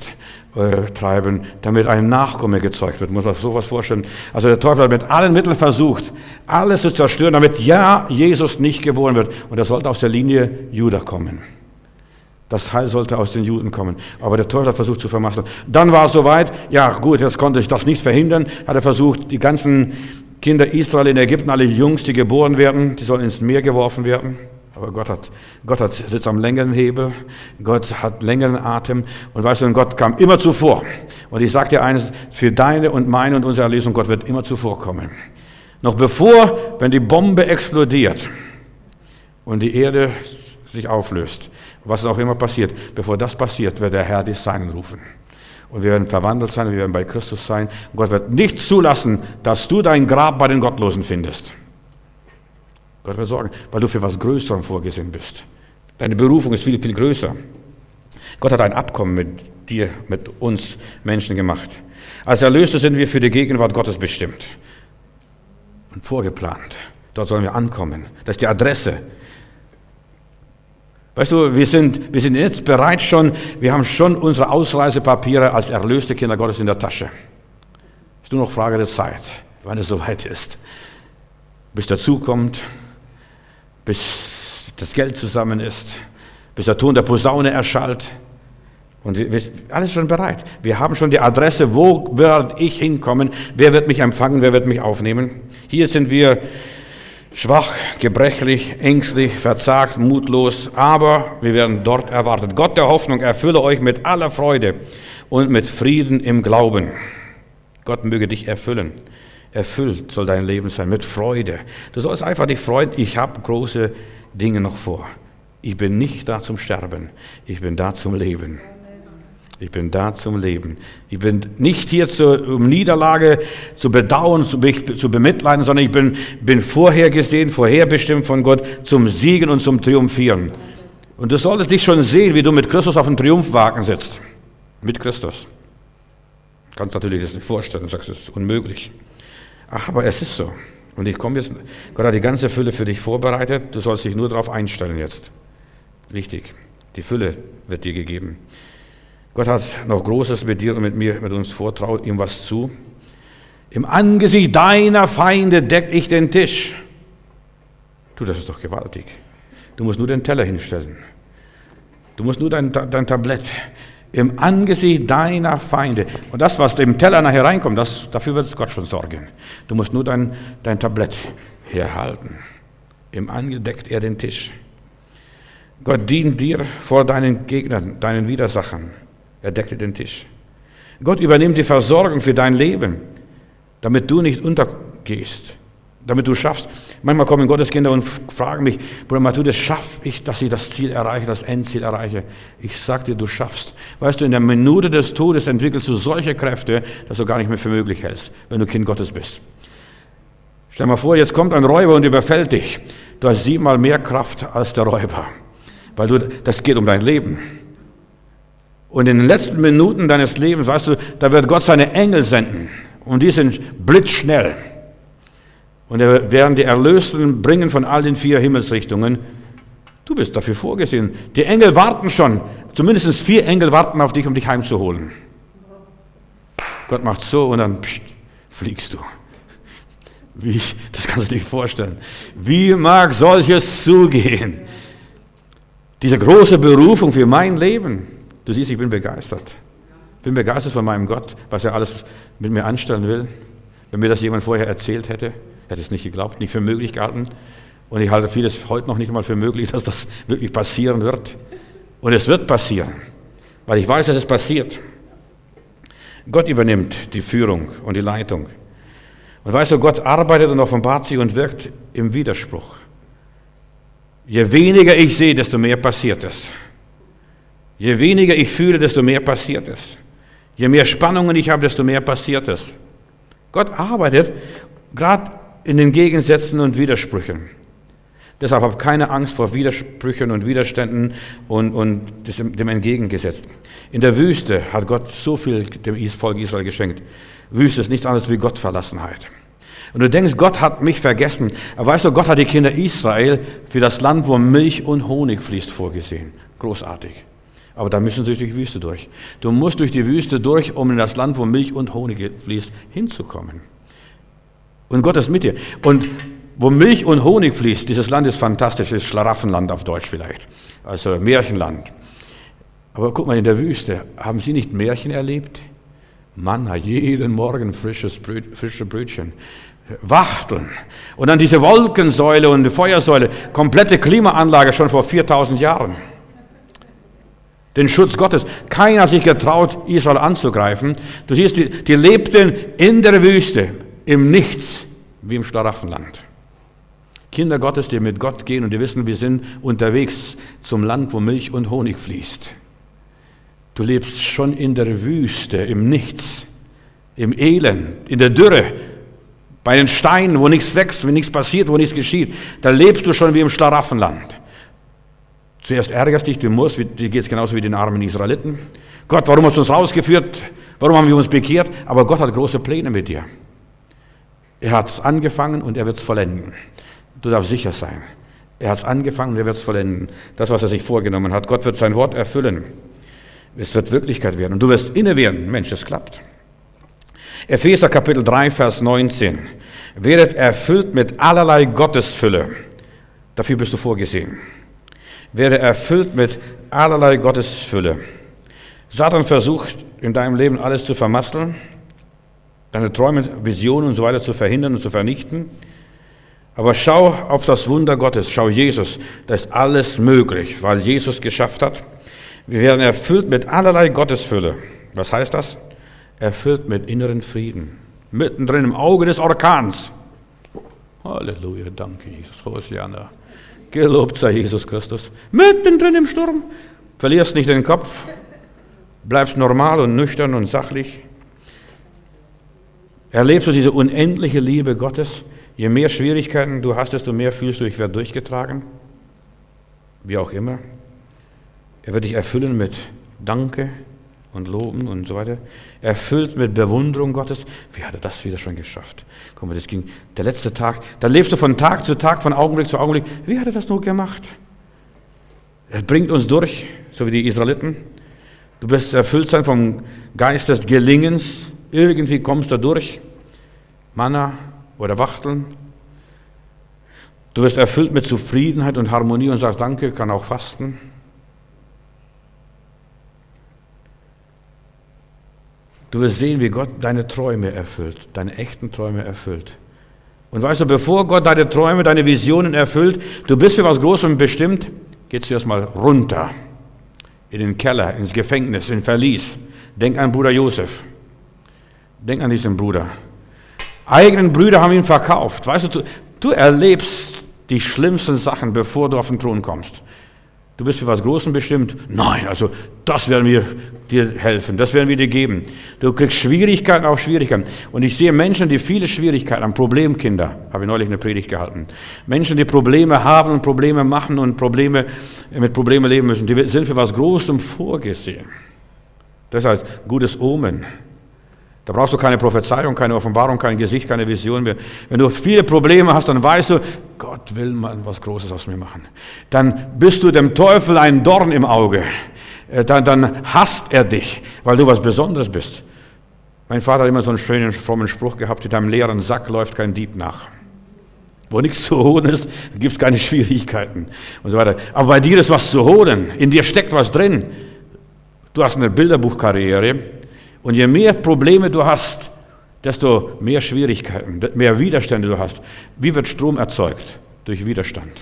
treiben, damit ein Nachkomme gezeugt wird. Muss man sich sowas vorstellen. Also der Teufel hat mit allen Mitteln versucht, alles zu zerstören, damit Jesus nicht geboren wird. Und er sollte aus der Linie Juda kommen. Das Heil sollte aus den Juden kommen. Aber der Teufel hat versucht zu vermasseln. Dann war es soweit, ja gut, jetzt konnte ich das nicht verhindern, hat er versucht, die ganzen Kinder Israel in Ägypten, alle Jungs, die geboren werden, die sollen ins Meer geworfen werden. Aber Gott sitzt am längeren Hebel, Gott hat längeren Atem und weißt du, Gott kam immer zuvor. Und ich sage dir eines, für deine und meine und unsere Erlösung, Gott wird immer zuvorkommen. Noch bevor, wenn die Bombe explodiert und die Erde sich auflöst, was auch immer passiert, bevor das passiert, wird der Herr die Seinen rufen. Und wir werden verwandelt sein, wir werden bei Christus sein. Und Gott wird nicht zulassen, dass du dein Grab bei den Gottlosen findest. Gott wird sorgen, weil du für was Größerem vorgesehen bist. Deine Berufung ist viel, viel größer. Gott hat ein Abkommen mit dir, mit uns Menschen gemacht. Als Erlöste sind wir für die Gegenwart Gottes bestimmt und vorgeplant. Dort sollen wir ankommen. Das ist die Adresse. Weißt du, wir sind jetzt bereit schon, wir haben schon unsere Ausreisepapiere als erlöste Kinder Gottes in der Tasche. Es ist nur noch Frage der Zeit, wann es soweit ist. Bis dazu kommt, bis das Geld zusammen ist, bis der Ton der Posaune erschallt. Und alles schon bereit. Wir haben schon die Adresse, wo werde ich hinkommen, wer wird mich empfangen, wer wird mich aufnehmen. Hier sind wir schwach, gebrechlich, ängstlich, verzagt, mutlos, aber wir werden dort erwartet. Gott der Hoffnung erfülle euch mit aller Freude und mit Frieden im Glauben. Gott möge dich erfüllen. Erfüllt soll dein Leben sein, mit Freude. Du sollst einfach dich freuen, ich habe große Dinge noch vor. Ich bin nicht da zum Sterben, ich bin da zum Leben. Ich bin da zum Leben. Ich bin nicht hier um Niederlage zu bedauern, zu bemitleiden, sondern ich bin vorhergesehen, vorherbestimmt von Gott zum Siegen und zum Triumphieren. Und du solltest dich schon sehen, wie du mit Christus auf dem Triumphwagen sitzt. Mit Christus. Du kannst natürlich das nicht vorstellen, du sagst, es ist unmöglich. Ach, aber es ist so. Und ich komme jetzt, Gott hat die ganze Fülle für dich vorbereitet, du sollst dich nur darauf einstellen jetzt. Wichtig, die Fülle wird dir gegeben. Gott hat noch Großes mit dir und mit mir, mit uns vor, trau ihm was zu. Im Angesicht deiner Feinde deck ich den Tisch. Du, das ist doch gewaltig. Du musst nur den Teller hinstellen. Du musst nur dein Tablett. Im Angesicht deiner Feinde. Und das, was dem Teller nachher reinkommt, dafür wird es Gott schon sorgen. Du musst nur dein Tablett herhalten. Im Angesicht deckt er den Tisch. Gott dient dir vor deinen Gegnern, deinen Widersachern. Er deckt dir den Tisch. Gott übernimmt die Versorgung für dein Leben, damit du nicht untergehst, damit du schaffst. Manchmal kommen Gotteskinder und fragen mich, Bruder Matthäus, schaffe ich, dass ich das Ziel erreiche, das Endziel erreiche? Ich sage dir, du schaffst. Weißt du, in der Minute des Todes entwickelst du solche Kräfte, dass du gar nicht mehr für möglich hältst, wenn du Kind Gottes bist. Stell dir mal vor, jetzt kommt ein Räuber und überfällt dich. Du hast 7-mal mehr Kraft als der Räuber, weil das geht um dein Leben. Und in den letzten Minuten deines Lebens, weißt du, da wird Gott seine Engel senden. Und die sind blitzschnell. Und er werden die Erlösten bringen von all den 4 Himmelsrichtungen. Du bist dafür vorgesehen. Die Engel warten schon. Zumindest 4 Engel warten auf dich, um dich heimzuholen. Gott macht so und dann fliegst du. Das kannst du dir nicht vorstellen. Wie mag solches zugehen? Diese große Berufung für mein Leben. Du siehst, ich bin begeistert. Ich bin begeistert von meinem Gott, was er alles mit mir anstellen will. Wenn mir das jemand vorher erzählt hätte, hätte es nicht geglaubt, nicht für möglich gehalten. Und ich halte vieles heute noch nicht mal für möglich, dass das wirklich passieren wird. Und es wird passieren, weil ich weiß, dass es passiert. Gott übernimmt die Führung und die Leitung. Und weißt du, Gott arbeitet und offenbart sich und wirkt im Widerspruch. Je weniger ich sehe, desto mehr passiert es. Je weniger ich fühle, desto mehr passiert es. Je mehr Spannungen ich habe, desto mehr passiert es. Gott arbeitet gerade in den Gegensätzen und Widersprüchen. Deshalb habe ich keine Angst vor Widersprüchen und Widerständen und dem Entgegengesetzten. In der Wüste hat Gott so viel dem Volk Israel geschenkt. Wüste ist nichts anderes wie Gottverlassenheit. Und du denkst, Gott hat mich vergessen. Aber weißt du, Gott hat die Kinder Israel für das Land, wo Milch und Honig fließt, vorgesehen. Großartig. Aber da müssen sie durch die Wüste durch. Du musst durch die Wüste durch, um in das Land, wo Milch und Honig fließt, hinzukommen. Und Gott ist mit dir. Und wo Milch und Honig fließt, dieses Land ist fantastisch, ist Schlaraffenland auf Deutsch vielleicht, also Märchenland. Aber guck mal, in der Wüste, haben Sie nicht Märchen erlebt? Manna, jeden Morgen frische Brötchen, Wachteln. Und dann diese Wolkensäule und die Feuersäule, komplette Klimaanlage schon vor 4000 Jahren. Den Schutz Gottes. Keiner hat sich getraut, Israel anzugreifen. Du siehst, die lebten in der Wüste, im Nichts, wie im Schlaraffenland. Kinder Gottes, die mit Gott gehen und die wissen, wir sind unterwegs zum Land, wo Milch und Honig fließt. Du lebst schon in der Wüste, im Nichts, im Elend, in der Dürre, bei den Steinen, wo nichts wächst, wo nichts passiert, wo nichts geschieht. Da lebst du schon wie im Schlaraffenland. Zuerst ärgerst dich, dir geht es genauso wie den armen Israeliten. Gott, warum hast du uns rausgeführt? Warum haben wir uns bekehrt? Aber Gott hat große Pläne mit dir. Er hat es angefangen und er wird es vollenden. Du darfst sicher sein. Er hat es angefangen und er wird es vollenden. Das, was er sich vorgenommen hat. Gott wird sein Wort erfüllen. Es wird Wirklichkeit werden. Und du wirst inne werden. Mensch, es klappt. Epheser Kapitel 3, Vers 19. Werdet erfüllt mit allerlei Gottesfülle. Dafür bist du vorgesehen. Werde erfüllt mit allerlei Gottesfülle. Satan versucht in deinem Leben alles zu vermasseln, deine Träume, Visionen und so weiter zu verhindern und zu vernichten. Aber schau auf das Wunder Gottes, schau Jesus, da ist alles möglich, weil Jesus geschafft hat. Wir werden erfüllt mit allerlei Gottesfülle. Was heißt das? Erfüllt mit inneren Frieden, mittendrin im Auge des Orkans. Halleluja, danke Jesus, Hosianna. Gelobt sei Jesus Christus. Mittendrin im Sturm. Verlierst nicht den Kopf. Bleibst normal und nüchtern und sachlich. Erlebst du diese unendliche Liebe Gottes. Je mehr Schwierigkeiten du hast, desto mehr fühlst du, ich werde durchgetragen. Wie auch immer. Er wird dich erfüllen mit Danke und Loben und so weiter. Erfüllt mit Bewunderung Gottes. Wie hat er das wieder schon geschafft? Guck mal, das ging der letzte Tag. Da lebst du von Tag zu Tag, von Augenblick zu Augenblick. Wie hat er das nur gemacht? Er bringt uns durch, so wie die Israeliten. Du wirst erfüllt sein vom Geist des Gelingens. Irgendwie kommst du durch. Manna oder Wachteln. Du wirst erfüllt mit Zufriedenheit und Harmonie und sagst, danke, kann auch fasten. Du wirst sehen, wie Gott deine Träume erfüllt, deine echten Träume erfüllt. Und weißt du, bevor Gott deine Träume, deine Visionen erfüllt, du bist für was Großes bestimmt, gehst du erstmal runter, in den Keller, ins Gefängnis, in Verlies. Denk an Bruder Josef. Denk an diesen Bruder. Eigenen Brüder haben ihn verkauft. Weißt du erlebst die schlimmsten Sachen, bevor du auf den Thron kommst. Du bist für was Großes bestimmt. Nein, also das werden wir dir helfen, das werden wir dir geben. Du kriegst Schwierigkeiten auf Schwierigkeiten. Und ich sehe Menschen, die viele Schwierigkeiten haben, Problemkinder, habe ich neulich eine Predigt gehalten. Menschen, die Probleme haben und Probleme machen und mit Problemen leben müssen, die sind für was Großem vorgesehen. Das heißt, gutes Omen. Da brauchst du keine Prophezeiung, keine Offenbarung, kein Gesicht, keine Vision mehr. Wenn du viele Probleme hast, dann weißt du, Gott will mal was Großes aus mir machen. Dann bist du dem Teufel ein Dorn im Auge. Dann hasst er dich, weil du was Besonderes bist. Mein Vater hat immer so einen schönen, frommen Spruch gehabt, in deinem leeren Sack läuft kein Dieb nach. Wo nichts zu holen ist, gibt es keine Schwierigkeiten und so weiter. Aber bei dir ist was zu holen, in dir steckt was drin. Du hast eine Bilderbuchkarriere. Und je mehr Probleme du hast, desto mehr Schwierigkeiten, mehr Widerstände du hast. Wie wird Strom erzeugt? Durch Widerstand.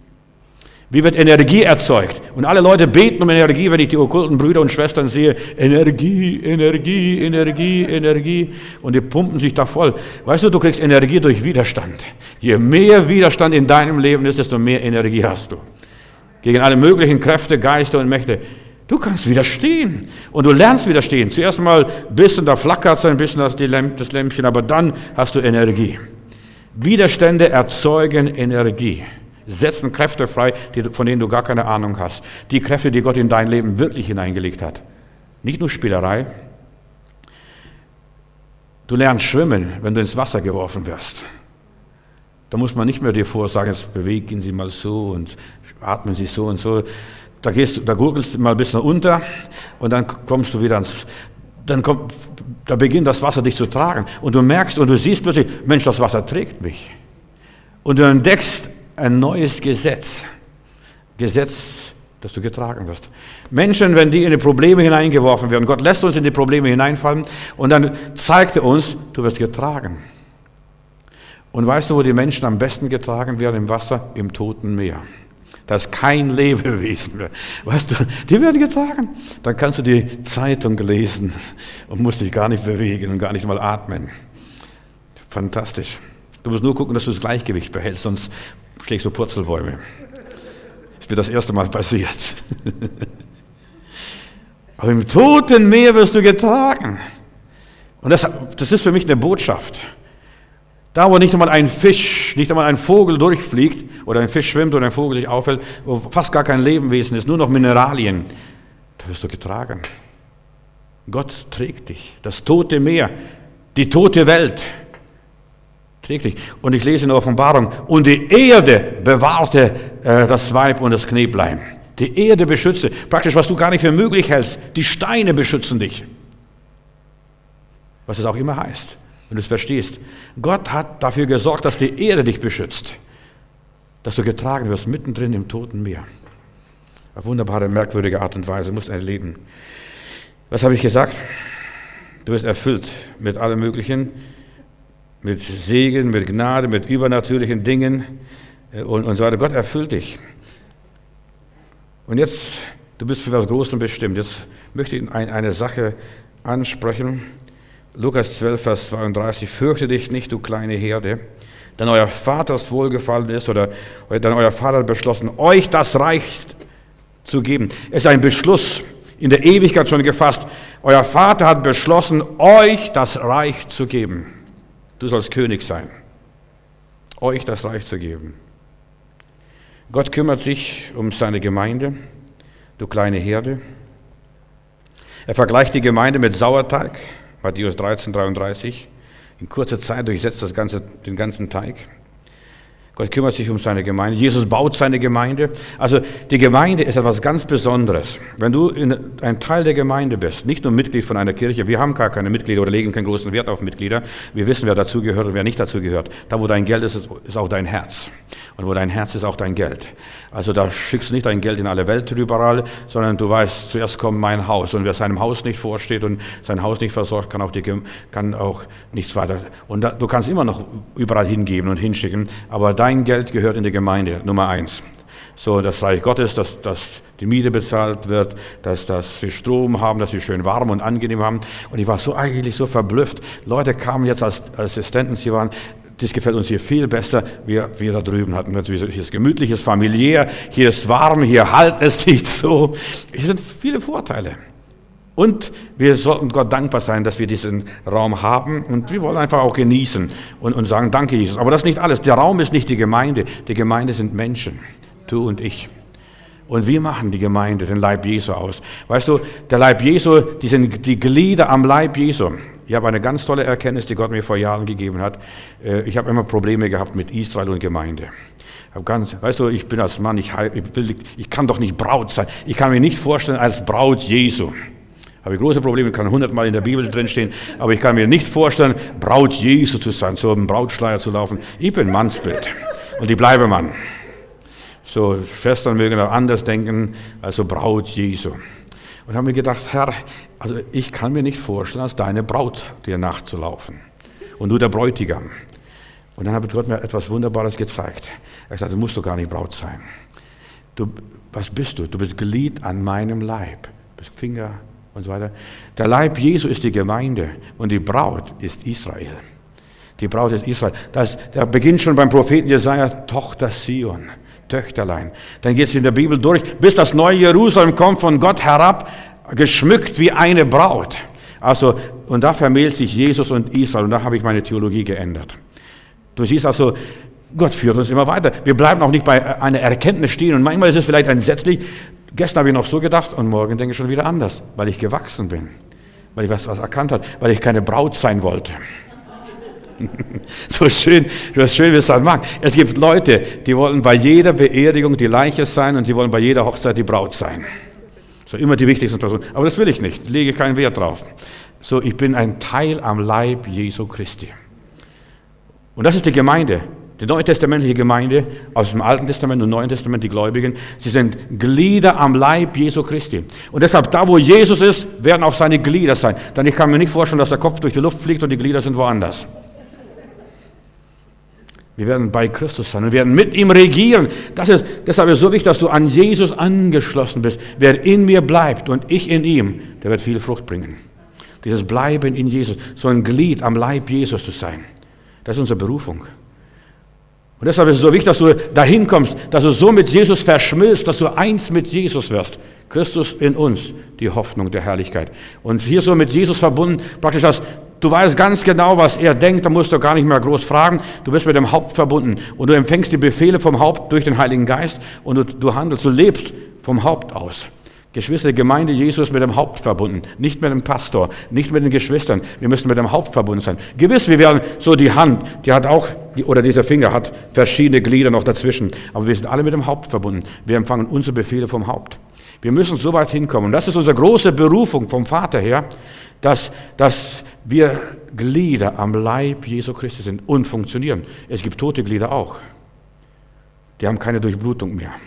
Wie wird Energie erzeugt? Und alle Leute beten um Energie, wenn ich die okkulten Brüder und Schwestern sehe. Energie, Energie, Energie, Energie. Und die pumpen sich da voll. Weißt du, du kriegst Energie durch Widerstand. Je mehr Widerstand in deinem Leben ist, desto mehr Energie hast du. Gegen alle möglichen Kräfte, Geister und Mächte. Du kannst widerstehen und du lernst widerstehen. Zuerst mal ein bisschen, da flackert es ein bisschen das Lämpchen, aber dann hast du Energie. Widerstände erzeugen Energie, setzen Kräfte frei, von denen du gar keine Ahnung hast. Die Kräfte, die Gott in dein Leben wirklich hineingelegt hat. Nicht nur Spielerei. Du lernst schwimmen, wenn du ins Wasser geworfen wirst. Da muss man nicht mehr dir vorsagen, jetzt bewegen Sie mal so und atmen Sie so und so. da gurgelst du mal ein bisschen unter und dann kommst du wieder da beginnt das Wasser dich zu tragen. Und du merkst und du siehst plötzlich, Mensch, das Wasser trägt mich. Und du entdeckst ein neues Gesetz, dass du getragen wirst. Menschen, wenn die in die Probleme hineingeworfen werden, Gott lässt uns in die Probleme hineinfallen und dann zeigt er uns, du wirst getragen. Und weißt du, wo die Menschen am besten getragen werden im Wasser? Im Toten Meer. Da ist kein Lebewesen mehr. Weißt du, die werden getragen. Dann kannst du die Zeitung lesen und musst dich gar nicht bewegen und gar nicht mal atmen. Fantastisch. Du musst nur gucken, dass du das Gleichgewicht behältst, sonst schlägst du Purzelbäume. Das ist mir das erste Mal passiert. Aber im Toten Meer wirst du getragen. Und das ist für mich eine Botschaft. Da, wo nicht einmal ein Fisch, nicht einmal ein Vogel durchfliegt oder ein Fisch schwimmt oder ein Vogel sich aufhält, wo fast gar kein Lebewesen ist, nur noch Mineralien, da wirst du getragen. Gott trägt dich. Das tote Meer, die tote Welt trägt dich. Und ich lese in der Offenbarung, und die Erde bewahrte das Weib und das Knäblein. Die Erde beschützte. Praktisch, was du gar nicht für möglich hältst. Die Steine beschützen dich. Was es auch immer heißt. Wenn du es verstehst. Gott hat dafür gesorgt, dass die Erde dich beschützt. Dass du getragen wirst, mittendrin im Toten Meer. Auf wunderbare, merkwürdige Art und Weise musst du erleben. Was habe ich gesagt? Du wirst erfüllt mit allem Möglichen. Mit Segen, mit Gnade, mit übernatürlichen Dingen und so weiter. Gott erfüllt dich. Und jetzt, du bist für was Großes bestimmt. Jetzt möchte ich eine Sache ansprechen. Lukas 12, Vers 32, fürchte dich nicht, du kleine Herde, denn euer Vaters Wohlgefallen ist, denn euer Vater hat beschlossen, euch das Reich zu geben. Es ist ein Beschluss, in der Ewigkeit schon gefasst. Euer Vater hat beschlossen, euch das Reich zu geben. Du sollst König sein, euch das Reich zu geben. Gott kümmert sich um seine Gemeinde, du kleine Herde. Er vergleicht die Gemeinde mit Sauerteig, Matthäus 13, 33. In kurzer Zeit durchsetzt den ganzen Teig. Gott kümmert sich um seine Gemeinde. Jesus baut seine Gemeinde. Also die Gemeinde ist etwas ganz Besonderes. Wenn du ein Teil der Gemeinde bist, nicht nur Mitglied von einer Kirche, wir haben gar keine Mitglieder oder legen keinen großen Wert auf Mitglieder. Wir wissen, wer dazugehört und wer nicht dazugehört. Da, wo dein Geld ist, ist auch dein Herz. Und wo dein Herz ist, auch dein Geld. Also da schickst du nicht dein Geld in alle Welt überall, sondern du weißt, zuerst kommt mein Haus. Und wer seinem Haus nicht vorsteht und sein Haus nicht versorgt, kann auch nichts weiter. Und du kannst immer noch überall hingeben und hinschicken, aber dein Geld gehört in die Gemeinde, Nummer 1. So, das Reich Gottes, dass die Miete bezahlt wird, dass wir Strom haben, dass wir schön warm und angenehm haben. Und ich war eigentlich so verblüfft. Leute kamen jetzt als Assistenten, sie waren, das gefällt uns hier viel besser, wie wir da drüben hatten. Hier ist gemütlich, hier ist familiär, hier ist warm, hier halt es nicht so. Hier sind viele Vorteile. Und wir sollten Gott dankbar sein, dass wir diesen Raum haben. Und wir wollen einfach auch genießen und sagen, danke Jesus. Aber das ist nicht alles. Der Raum ist nicht die Gemeinde. Die Gemeinde sind Menschen. Du und ich. Und wir machen die Gemeinde, den Leib Jesu aus. Weißt du, der Leib Jesu, die sind die Glieder am Leib Jesu. Ich habe eine ganz tolle Erkenntnis, die Gott mir vor Jahren gegeben hat. Ich habe immer Probleme gehabt mit Israel und Gemeinde. Weißt du, ich bin als Mann, ich kann doch nicht Braut sein. Ich kann mir nicht vorstellen als Braut Jesu. Habe ich große Probleme, kann 100-mal in der Bibel drinstehen, aber ich kann mir nicht vorstellen, Braut Jesu zu sein, so im Brautschleier zu laufen. Ich bin Mannsbild und ich bleibe Mann. So, Schwestern mögen auch anders denken, also Braut Jesu. Und habe mir gedacht, Herr, also ich kann mir nicht vorstellen, als deine Braut dir nachzulaufen. Und du der Bräutigam. Und dann hat Gott mir etwas Wunderbares gezeigt. Er hat gesagt, du musst doch gar nicht Braut sein. Was bist du? Du bist Glied an meinem Leib. Du bist Finger und so weiter. Der Leib Jesu ist die Gemeinde und die Braut ist Israel. Die Braut ist Israel. Der beginnt schon beim Propheten Jesaja, Tochter Sion, Töchterlein. Dann geht es in der Bibel durch, bis das neue Jerusalem kommt von Gott herab, geschmückt wie eine Braut. Also, und da vermählt sich Jesus und Israel und da habe ich meine Theologie geändert. Du siehst also, Gott führt uns immer weiter. Wir bleiben auch nicht bei einer Erkenntnis stehen und manchmal ist es vielleicht entsetzlich. Gestern habe ich noch so gedacht und morgen denke ich schon wieder anders, weil ich gewachsen bin, weil ich was erkannt habe, weil ich keine Braut sein wollte. So schön, wie wir es dann machen. Es gibt Leute, die wollen bei jeder Beerdigung die Leiche sein und die wollen bei jeder Hochzeit die Braut sein. So immer die wichtigsten Personen. Aber das will ich nicht, lege keinen Wert drauf. So, ich bin ein Teil am Leib Jesu Christi. Und das ist die Gemeinde, die neutestamentliche Gemeinde aus dem Alten Testament und Neuen Testament, die Gläubigen. Sie sind Glieder am Leib Jesu Christi. Und deshalb, da wo Jesus ist, werden auch seine Glieder sein. Denn ich kann mir nicht vorstellen, dass der Kopf durch die Luft fliegt und die Glieder sind woanders. Wir werden bei Christus sein und werden mit ihm regieren. Deshalb ist es so wichtig, dass du an Jesus angeschlossen bist. Wer in mir bleibt und ich in ihm, der wird viel Frucht bringen. Dieses Bleiben in Jesus, so ein Glied am Leib Jesus zu sein. Das ist unsere Berufung. Und deshalb ist es so wichtig, dass du dahin kommst, dass du so mit Jesus verschmilzt, dass du eins mit Jesus wirst. Christus in uns, die Hoffnung der Herrlichkeit. Und hier so mit Jesus verbunden, praktisch, dass du weißt ganz genau, was er denkt, da musst du gar nicht mehr groß fragen. Du bist mit dem Haupt verbunden und du empfängst die Befehle vom Haupt durch den Heiligen Geist und du handelst, du lebst vom Haupt aus. Geschwister, die Gemeinde Jesu ist mit dem Haupt verbunden, nicht mit dem Pastor, nicht mit den Geschwistern. Wir müssen mit dem Haupt verbunden sein. Gewiss, wir werden so die Hand, die hat auch, oder dieser Finger hat verschiedene Glieder noch dazwischen. Aber wir sind alle mit dem Haupt verbunden. Wir empfangen unsere Befehle vom Haupt. Wir müssen so weit hinkommen. Und das ist unsere große Berufung vom Vater her, dass wir Glieder am Leib Jesu Christi sind und funktionieren. Es gibt tote Glieder auch. Die haben keine Durchblutung mehr.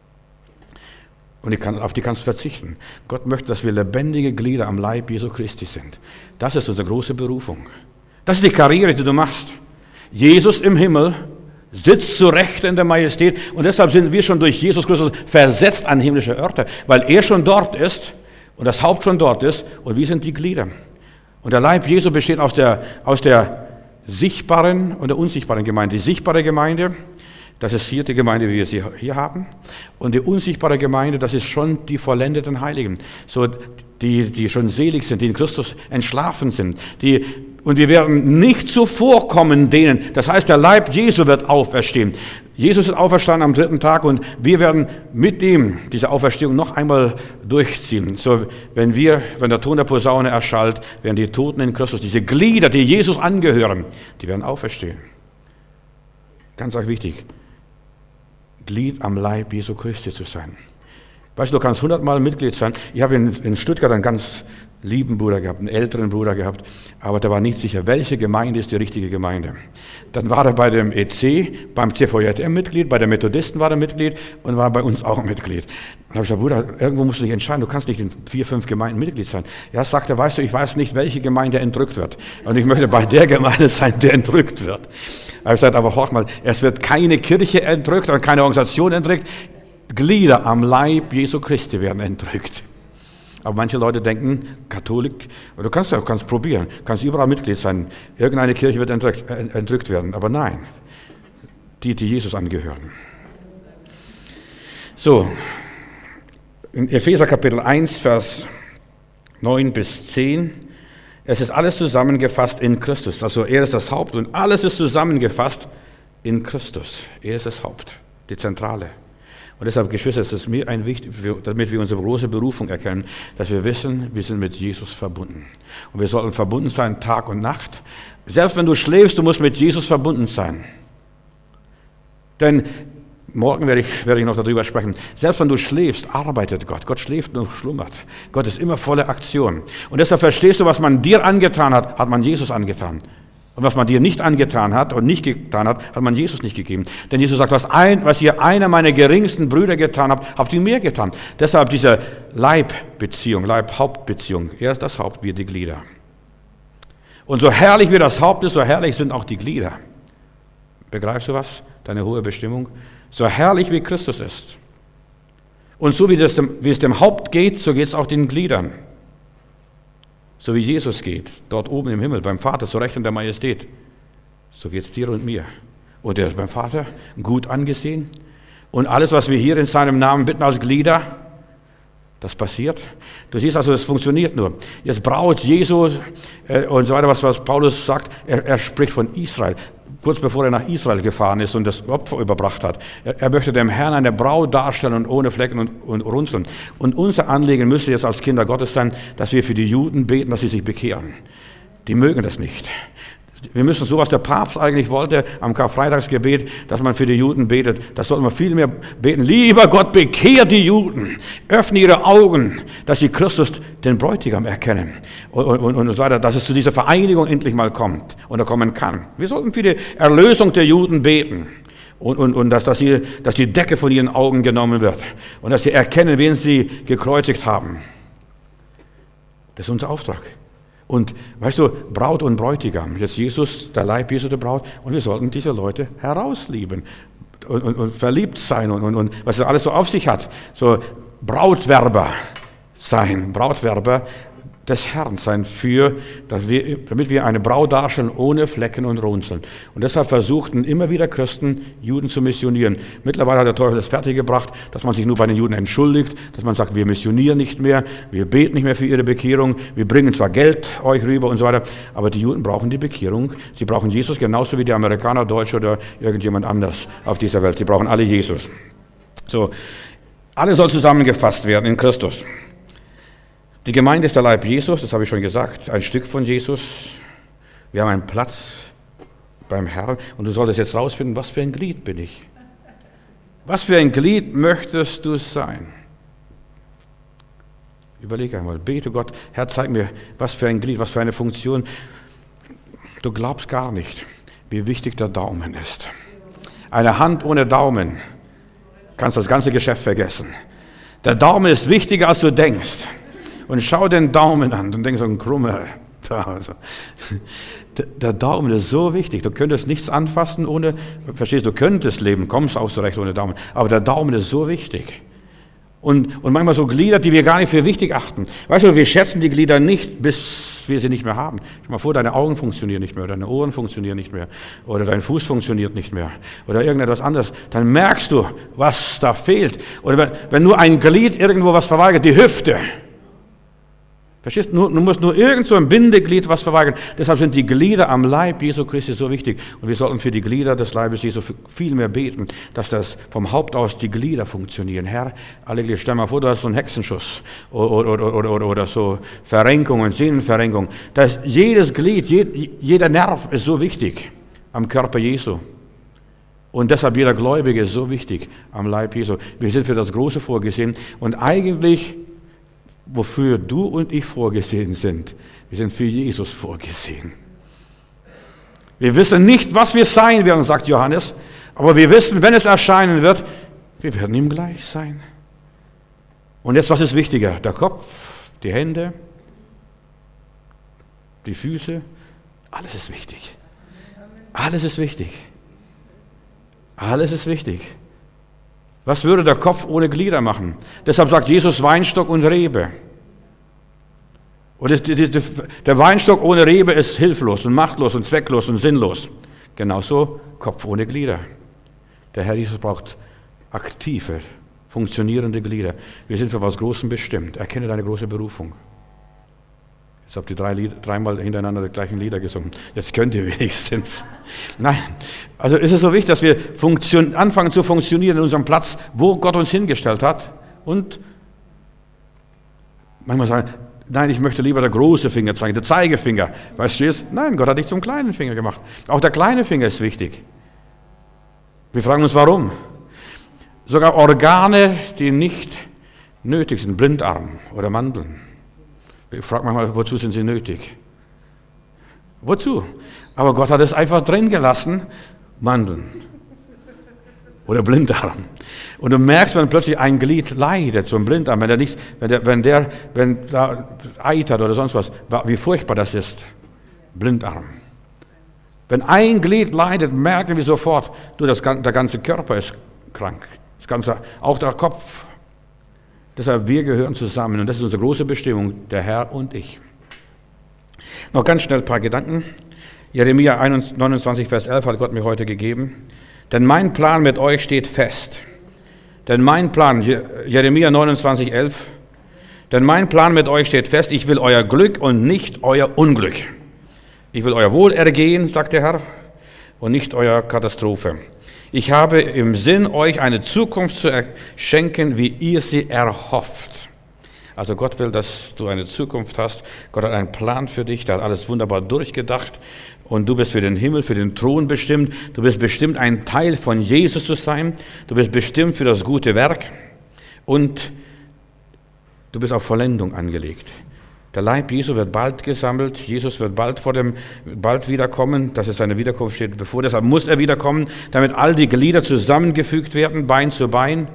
Und auf die kannst du verzichten. Gott möchte, dass wir lebendige Glieder am Leib Jesu Christi sind. Das ist unsere große Berufung. Das ist die Karriere, die du machst. Jesus im Himmel sitzt zu Rechten der Majestät und deshalb sind wir schon durch Jesus Christus versetzt an himmlische Orte, weil er schon dort ist und das Haupt schon dort ist und wir sind die Glieder. Und der Leib Jesu besteht aus der sichtbaren und der unsichtbaren Gemeinde. Die sichtbare Gemeinde, das ist hier die Gemeinde, wie wir sie hier haben. Und die unsichtbare Gemeinde, das ist schon die vollendeten Heiligen. So, die schon selig sind, die in Christus entschlafen sind. Und wir werden nicht zuvorkommen denen. Das heißt, der Leib Jesu wird auferstehen. Jesus ist auferstanden am 3. Tag und wir werden mit ihm diese Auferstehung noch einmal durchziehen. So, wenn der Ton der Posaune erschallt, werden die Toten in Christus, diese Glieder, die Jesus angehören, die werden auferstehen. Ganz arg wichtig. Glied am Leib Jesu Christi zu sein. Weißt du, du kannst 100-mal Mitglied sein. Ich habe in Stuttgart einen ganz lieben Bruder gehabt, einen älteren Bruder gehabt, aber der war nicht sicher, welche Gemeinde ist die richtige Gemeinde. Dann war er bei dem EC, beim TVJM Mitglied, bei den Methodisten war er Mitglied und war bei uns auch Mitglied. Dann habe ich gesagt, Bruder, irgendwo musst du dich entscheiden, du kannst nicht in 4, 5 Gemeinden Mitglied sein. Ja, sagt er, weißt du, ich weiß nicht, welche Gemeinde entrückt wird. Und ich möchte bei der Gemeinde sein, der entrückt wird. Da habe ich gesagt, aber hoch mal, es wird keine Kirche entrückt und keine Organisation entrückt. Glieder am Leib Jesu Christi werden entrückt. Aber manche Leute denken, Katholik, du kannst probieren, kannst überall Mitglied sein. Irgendeine Kirche wird entrückt werden. Aber nein, die Jesus angehören. So, in Epheser Kapitel 1, Vers 9 bis 10, es ist alles zusammengefasst in Christus. Also er ist das Haupt und alles ist zusammengefasst in Christus. Er ist das Haupt, die Zentrale. Und deshalb, Geschwister, ist es mir wichtig, damit wir unsere große Berufung erkennen, dass wir wissen, wir sind mit Jesus verbunden. Und wir sollten verbunden sein Tag und Nacht. Selbst wenn du schläfst, du musst mit Jesus verbunden sein. Denn morgen werde ich noch darüber sprechen. Selbst wenn du schläfst, arbeitet Gott. Gott schläft nur schlummert. Gott ist immer voller Aktion. Und deshalb verstehst du, was man dir angetan hat, hat man Jesus angetan. Und was man dir nicht angetan hat und nicht getan hat, hat man Jesus nicht gegeben. Denn Jesus sagt, was ihr einer meiner geringsten Brüder getan habt, habt ihr mir getan. Deshalb diese Leibbeziehung, Leib-Haupt-Beziehung. Er ist das Haupt, wir die Glieder. Und so herrlich wie das Haupt ist, so herrlich sind auch die Glieder. Begreifst du was? Deine hohe Bestimmung? So herrlich wie Christus ist. Und so wie es dem Haupt geht, so geht es auch den Gliedern. So wie Jesus geht, dort oben im Himmel, beim Vater, zur Rechten der Majestät, so geht es dir und mir. Und er ist beim Vater gut angesehen. Und alles, was wir hier in seinem Namen bitten als Glieder, das passiert. Du siehst also, es funktioniert nur. Jetzt braut Jesus und so weiter, was Paulus sagt, er spricht von Israel. Kurz bevor er nach Israel gefahren ist und das Opfer überbracht hat. Er möchte dem Herrn eine Braut darstellen und ohne Flecken und Runzeln. Und unser Anliegen müsste jetzt als Kinder Gottes sein, dass wir für die Juden beten, dass sie sich bekehren. Die mögen das nicht. Wir müssen so, was der Papst eigentlich wollte am Karfreitagsgebet, dass man für die Juden betet, das sollten wir viel mehr beten. Lieber Gott, bekehr die Juden, öffne ihre Augen, dass sie Christus, den Bräutigam, erkennen und so weiter, dass es zu dieser Vereinigung endlich mal kommt oder kommen kann. Wir sollten für die Erlösung der Juden beten und dass die Decke von ihren Augen genommen wird und dass sie erkennen, wen sie gekreuzigt haben. Das ist unser Auftrag. Und weißt du, Braut und Bräutigam, jetzt Jesus, der Leib Jesu, der Braut, und wir sollten diese Leute herauslieben und verliebt sein und was das alles so auf sich hat. So Brautwerber sein, Brautwerber des Herrn sein, damit wir eine Braut darstellen ohne Flecken und Runzeln. Und deshalb versuchten immer wieder Christen, Juden zu missionieren. Mittlerweile hat der Teufel das fertiggebracht, dass man sich nur bei den Juden entschuldigt, dass man sagt, wir missionieren nicht mehr, wir beten nicht mehr für ihre Bekehrung, wir bringen zwar Geld euch rüber und so weiter, aber die Juden brauchen die Bekehrung. Sie brauchen Jesus genauso wie die Amerikaner, Deutsche oder irgendjemand anders auf dieser Welt. Sie brauchen alle Jesus. So, alles soll zusammengefasst werden in Christus. Die Gemeinde ist der Leib Jesus, das habe ich schon gesagt, ein Stück von Jesus. Wir haben einen Platz beim Herrn und du solltest jetzt rausfinden, was für ein Glied bin ich? Was für ein Glied möchtest du sein? Überleg einmal, bete Gott, Herr, zeig mir, was für ein Glied, was für eine Funktion. Du glaubst gar nicht, wie wichtig der Daumen ist. Eine Hand ohne Daumen, kannst das ganze Geschäft vergessen. Der Daumen ist wichtiger, als du denkst. Und schau den Daumen an und denkst so ein krummer. Der Daumen ist so wichtig. Du könntest nichts anfassen ohne, verstehst du, könntest leben, kommst auch zurecht ohne Daumen. Aber der Daumen ist so wichtig. Und manchmal so Glieder, die wir gar nicht für wichtig achten. Weißt du, wir schätzen die Glieder nicht, bis wir sie nicht mehr haben. Stell mal vor, deine Augen funktionieren nicht mehr, oder deine Ohren funktionieren nicht mehr, oder dein Fuß funktioniert nicht mehr, oder irgendetwas anderes. Dann merkst du, was da fehlt. Oder wenn nur ein Glied irgendwo was verweigert, die Hüfte. Verstehst du? Du musst nur irgend so ein Bindeglied was verweigern. Deshalb sind die Glieder am Leib Jesu Christi so wichtig. Und wir sollten für die Glieder des Leibes Jesu viel mehr beten, dass das vom Haupt aus die Glieder funktionieren. Herr, alle Glieder, stell mal vor, du hast so einen Hexenschuss oder so Verrenkungen, Sehnenverrenkung. Jedes Glied, jeder Nerv ist so wichtig am Körper Jesu. Und deshalb jeder Gläubige ist so wichtig am Leib Jesu. Wir sind für das Große vorgesehen und eigentlich wofür du und ich vorgesehen sind. Wir sind für Jesus vorgesehen. Wir wissen nicht, was wir sein werden, sagt Johannes, aber wir wissen, wenn es erscheinen wird, wir werden ihm gleich sein. Und jetzt, was ist wichtiger? Der Kopf, die Hände, die Füße, alles ist wichtig. Alles ist wichtig. Alles ist wichtig. Was würde der Kopf ohne Glieder machen? Deshalb sagt Jesus Weinstock und Rebe. Und der Weinstock ohne Rebe ist hilflos und machtlos und zwecklos und sinnlos. Genauso Kopf ohne Glieder. Der Herr Jesus braucht aktive, funktionierende Glieder. Wir sind für was Großes bestimmt. Erkenne deine große Berufung. Jetzt habt ihr dreimal hintereinander die gleichen Lieder gesungen. Jetzt könnt ihr wenigstens. Nein, also ist es so wichtig, dass wir anfangen zu funktionieren in unserem Platz, wo Gott uns hingestellt hat. Und manchmal sagen, nein, ich möchte lieber der große Finger zeigen, der Zeigefinger. Weißt du es? Nein, Gott hat dich zum kleinen Finger gemacht. Auch der kleine Finger ist wichtig. Wir fragen uns, warum? Sogar Organe, die nicht nötig sind, Blindarm oder Mandeln. Ich frage manchmal, wozu sind sie nötig? Wozu? Aber Gott hat es einfach drin gelassen, Mandeln oder Blinddarm. Und du merkst, wenn plötzlich ein Glied leidet, so ein Blinddarm, wenn da eitert oder sonst was, wie furchtbar das ist. Blinddarm. Wenn ein Glied leidet, merken wir sofort, der ganze Körper ist krank. Auch der Kopf. Deshalb, wir gehören zusammen und das ist unsere große Bestimmung, der Herr und ich. Noch ganz schnell ein paar Gedanken. Jeremia 29, Vers 11 hat Gott mir heute gegeben. Denn mein Plan mit euch steht fest. Denn mein Plan, Jeremia 29, 11. Denn mein Plan mit euch steht fest, ich will euer Glück und nicht euer Unglück. Ich will euer Wohlergehen, sagt der Herr, und nicht euer Katastrophe. Ich habe im Sinn, euch eine Zukunft zu schenken, wie ihr sie erhofft. Also Gott will, dass du eine Zukunft hast. Gott hat einen Plan für dich, der hat alles wunderbar durchgedacht. Und du bist für den Himmel, für den Thron bestimmt. Du bist bestimmt, ein Teil von Jesus zu sein. Du bist bestimmt für das gute Werk. Und du bist auf Vollendung angelegt. Der Leib Jesu wird bald gesammelt. Jesus wird bald wiederkommen. Dass es seine Wiederkunft steht bevor. Deshalb muss er wiederkommen, damit all die Glieder zusammengefügt werden, Bein zu Bein.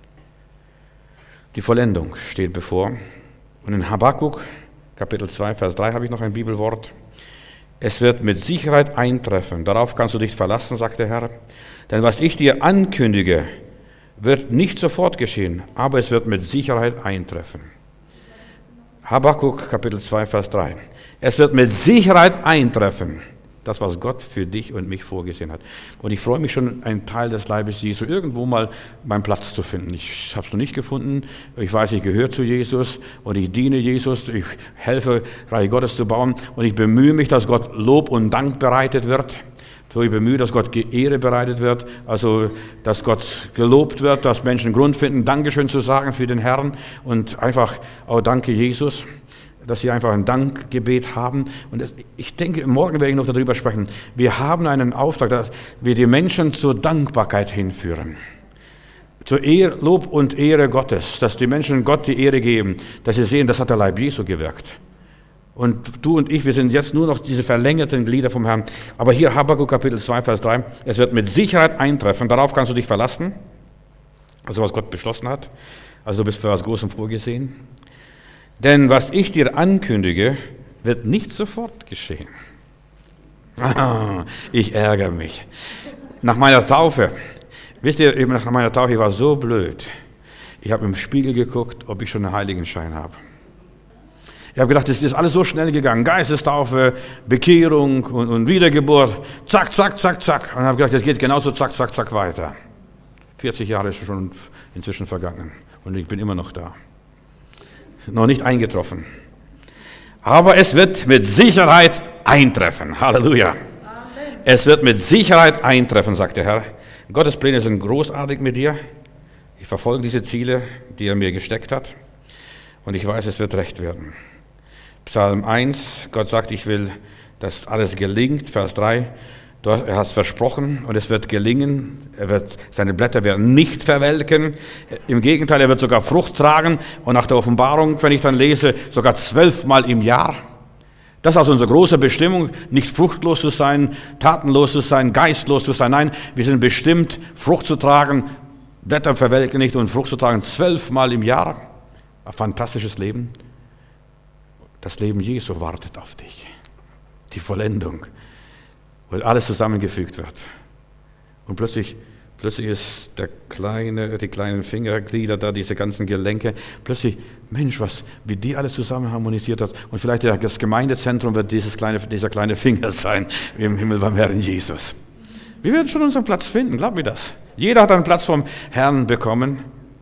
Die Vollendung steht bevor. Und in Habakkuk, Kapitel 2, Vers 3 habe ich noch ein Bibelwort. Es wird mit Sicherheit eintreffen. Darauf kannst du dich verlassen, sagt der Herr. Denn was ich dir ankündige, wird nicht sofort geschehen, aber es wird mit Sicherheit eintreffen. Habakkuk, Kapitel 2, Vers 3. Es wird mit Sicherheit eintreffen, das, was Gott für dich und mich vorgesehen hat. Und ich freue mich schon, einen Teil des Leibes Jesu irgendwo mal meinen Platz zu finden. Ich habe es noch nicht gefunden. Ich weiß, ich gehöre zu Jesus und ich diene Jesus. Ich helfe, Reich Gottes zu bauen. Und ich bemühe mich, dass Gott Lob und Dank bereitet wird. So, ich bemühe, dass Gott Ehre bereitet wird, also dass Gott gelobt wird, dass Menschen Grund finden, Dankeschön zu sagen für den Herrn und einfach auch Danke Jesus, dass sie einfach ein Dankgebet haben. Und ich denke, morgen werde ich noch darüber sprechen. Wir haben einen Auftrag, dass wir die Menschen zur Dankbarkeit hinführen. Zur Lob und Ehre Gottes, dass die Menschen Gott die Ehre geben, dass sie sehen, das hat der Leib Jesu gewirkt. Und du und ich, wir sind jetzt nur noch diese verlängerten Glieder vom Herrn. Aber hier Habakkuk Kapitel 2, Vers 3, es wird mit Sicherheit eintreffen, darauf kannst du dich verlassen. Also was Gott beschlossen hat. Also du bist für was Großem vorgesehen. Denn was ich dir ankündige, wird nicht sofort geschehen. Ich ärgere mich. Nach meiner Taufe, wisst ihr, nach meiner Taufe, ich war so blöd. Ich habe im Spiegel geguckt, ob ich schon einen Heiligenschein habe. Ich habe gedacht, das ist alles so schnell gegangen. Geistestaufe, Bekehrung und Wiedergeburt. Zack, zack, zack, zack. Und habe gedacht, das geht genauso zack, zack, zack weiter. 40 Jahre ist schon inzwischen vergangen. Und ich bin immer noch da. Noch nicht eingetroffen. Aber es wird mit Sicherheit eintreffen. Halleluja. Amen. Es wird mit Sicherheit eintreffen, sagt der Herr. Gottes Pläne sind großartig mit dir. Ich verfolge diese Ziele, die er mir gesteckt hat. Und ich weiß, es wird recht werden. Psalm 1, Gott sagt, ich will, dass alles gelingt. Vers 3, er hat es versprochen und es wird gelingen. Seine Blätter werden nicht verwelken. Im Gegenteil, er wird sogar Frucht tragen. Und nach der Offenbarung, wenn ich dann lese, sogar 12-mal im Jahr. Das ist also unsere große Bestimmung, nicht fruchtlos zu sein, tatenlos zu sein, geistlos zu sein. Nein, wir sind bestimmt, Frucht zu tragen, Blätter verwelken nicht und Frucht zu tragen 12-mal im Jahr. Ein fantastisches Leben. Das Leben Jesu wartet auf dich. Die Vollendung, wo alles zusammengefügt wird. Und plötzlich ist die kleinen Fingerglieder da, diese ganzen Gelenke, plötzlich, Mensch, wie die alles zusammen harmonisiert hat. Und vielleicht das Gemeindezentrum wird dieser kleine Finger sein, wie im Himmel beim Herrn Jesus. Wir werden schon unseren Platz finden, glaub mir das. Jeder hat einen Platz vom Herrn bekommen.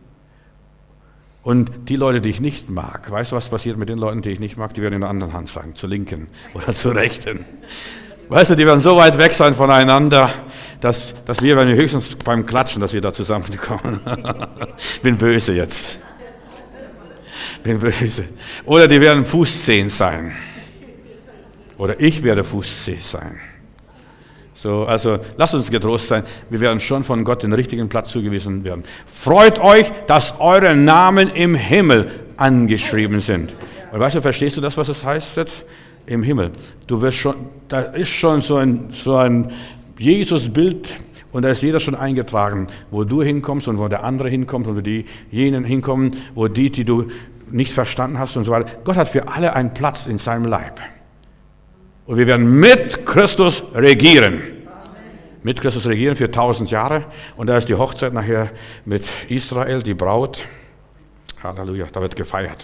Und die Leute, die ich nicht mag, weißt du, was passiert mit den Leuten, die ich nicht mag? Die werden in der anderen Hand sein, zur linken oder zur rechten. Weißt du, die werden so weit weg sein voneinander, dass wir werden höchstens beim Klatschen, dass wir da zusammenkommen. Bin böse jetzt. Bin böse. Oder die werden Fußzehen sein. Oder ich werde Fußzeh sein. So, also lasst uns getrost sein, wir werden schon von Gott den richtigen Platz zugewiesen werden. Freut euch, dass eure Namen im Himmel angeschrieben sind. Und weißt du, verstehst du das, was es heißt jetzt? Im Himmel. Du wirst schon, da ist schon so ein Jesus-Bild und da ist jeder schon eingetragen, wo du hinkommst und wo der andere hinkommt und wo jenen hinkommen, wo die du nicht verstanden hast und so weiter. Gott hat für alle einen Platz in seinem Leib. Und wir werden mit Christus regieren. Amen. Mit Christus regieren für 1000 Jahre. Und da ist die Hochzeit nachher mit Israel, die Braut. Halleluja, da wird gefeiert.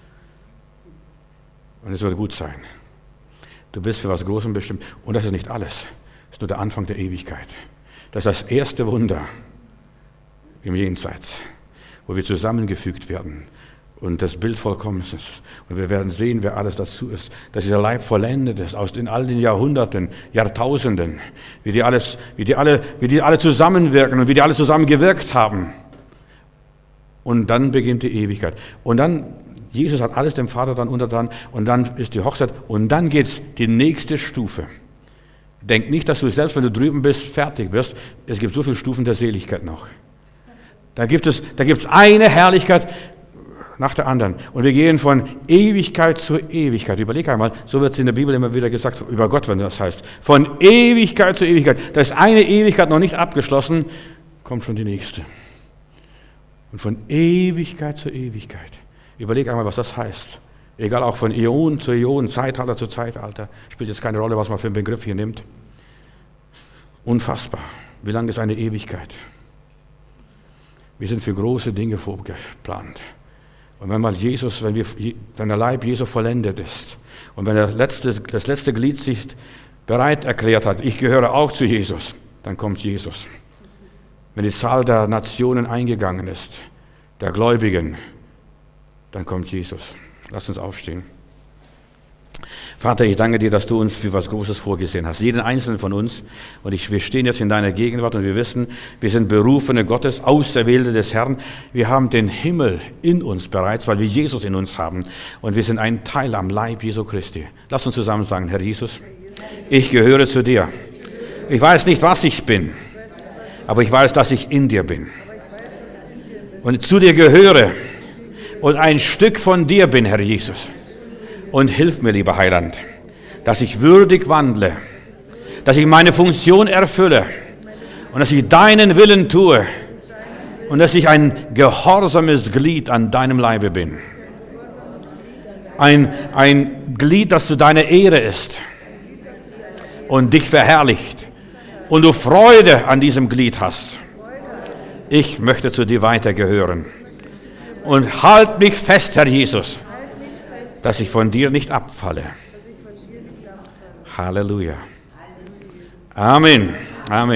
Und es wird gut sein. Du bist für was Großem bestimmt. Und das ist nicht alles. Das ist nur der Anfang der Ewigkeit. Das ist das erste Wunder im Jenseits, wo wir zusammengefügt werden. Und das Bild vollkommen ist. Und wir werden sehen, wer alles dazu ist. Dass dieser Leib vollendet ist, in all den Jahrhunderten, Jahrtausenden. Wie die alle zusammenwirken und wie die alle zusammengewirkt haben. Und dann beginnt die Ewigkeit. Und dann, Jesus hat alles dem Vater dann untertan und dann ist die Hochzeit und dann geht's die nächste Stufe. Denk nicht, dass du selbst, wenn du drüben bist, fertig wirst. Es gibt so viele Stufen der Seligkeit noch. Da gibt's eine Herrlichkeit nach der anderen. Und wir gehen von Ewigkeit zu Ewigkeit. Überleg einmal, so wird es in der Bibel immer wieder gesagt, über Gott, wenn das heißt. Von Ewigkeit zu Ewigkeit. Da ist eine Ewigkeit noch nicht abgeschlossen, kommt schon die nächste. Und von Ewigkeit zu Ewigkeit. Überleg einmal, was das heißt. Egal, auch von Äon zu Äon, Zeitalter zu Zeitalter. Spielt jetzt keine Rolle, was man für einen Begriff hier nimmt. Unfassbar. Wie lang ist eine Ewigkeit? Wir sind für große Dinge vorgeplant. Und wenn der Leib Jesu vollendet ist und wenn das letzte Glied sich bereit erklärt hat, ich gehöre auch zu Jesus, dann kommt Jesus. Wenn die Zahl der Nationen eingegangen ist, der Gläubigen, dann kommt Jesus. Lass uns aufstehen. Vater, ich danke dir, dass du uns für was Großes vorgesehen hast. Jeden einzelnen von uns. Und wir stehen jetzt in deiner Gegenwart und wir wissen, wir sind Berufene Gottes, Auserwählte des Herrn. Wir haben den Himmel in uns bereits, weil wir Jesus in uns haben. Und wir sind ein Teil am Leib Jesu Christi. Lass uns zusammen sagen, Herr Jesus, ich gehöre zu dir. Ich weiß nicht, was ich bin, aber ich weiß, dass ich in dir bin. Und zu dir gehöre und ein Stück von dir bin, Herr Jesus. Und hilf mir, lieber Heiland, dass ich würdig wandle, dass ich meine Funktion erfülle und dass ich deinen Willen tue und dass ich ein gehorsames Glied an deinem Leibe bin. Ein Glied, das zu deiner Ehre ist und dich verherrlicht und du Freude an diesem Glied hast. Ich möchte zu dir weitergehören und halt mich fest, Herr Jesus, dass ich von dir nicht abfalle. Halleluja. Amen. Amen.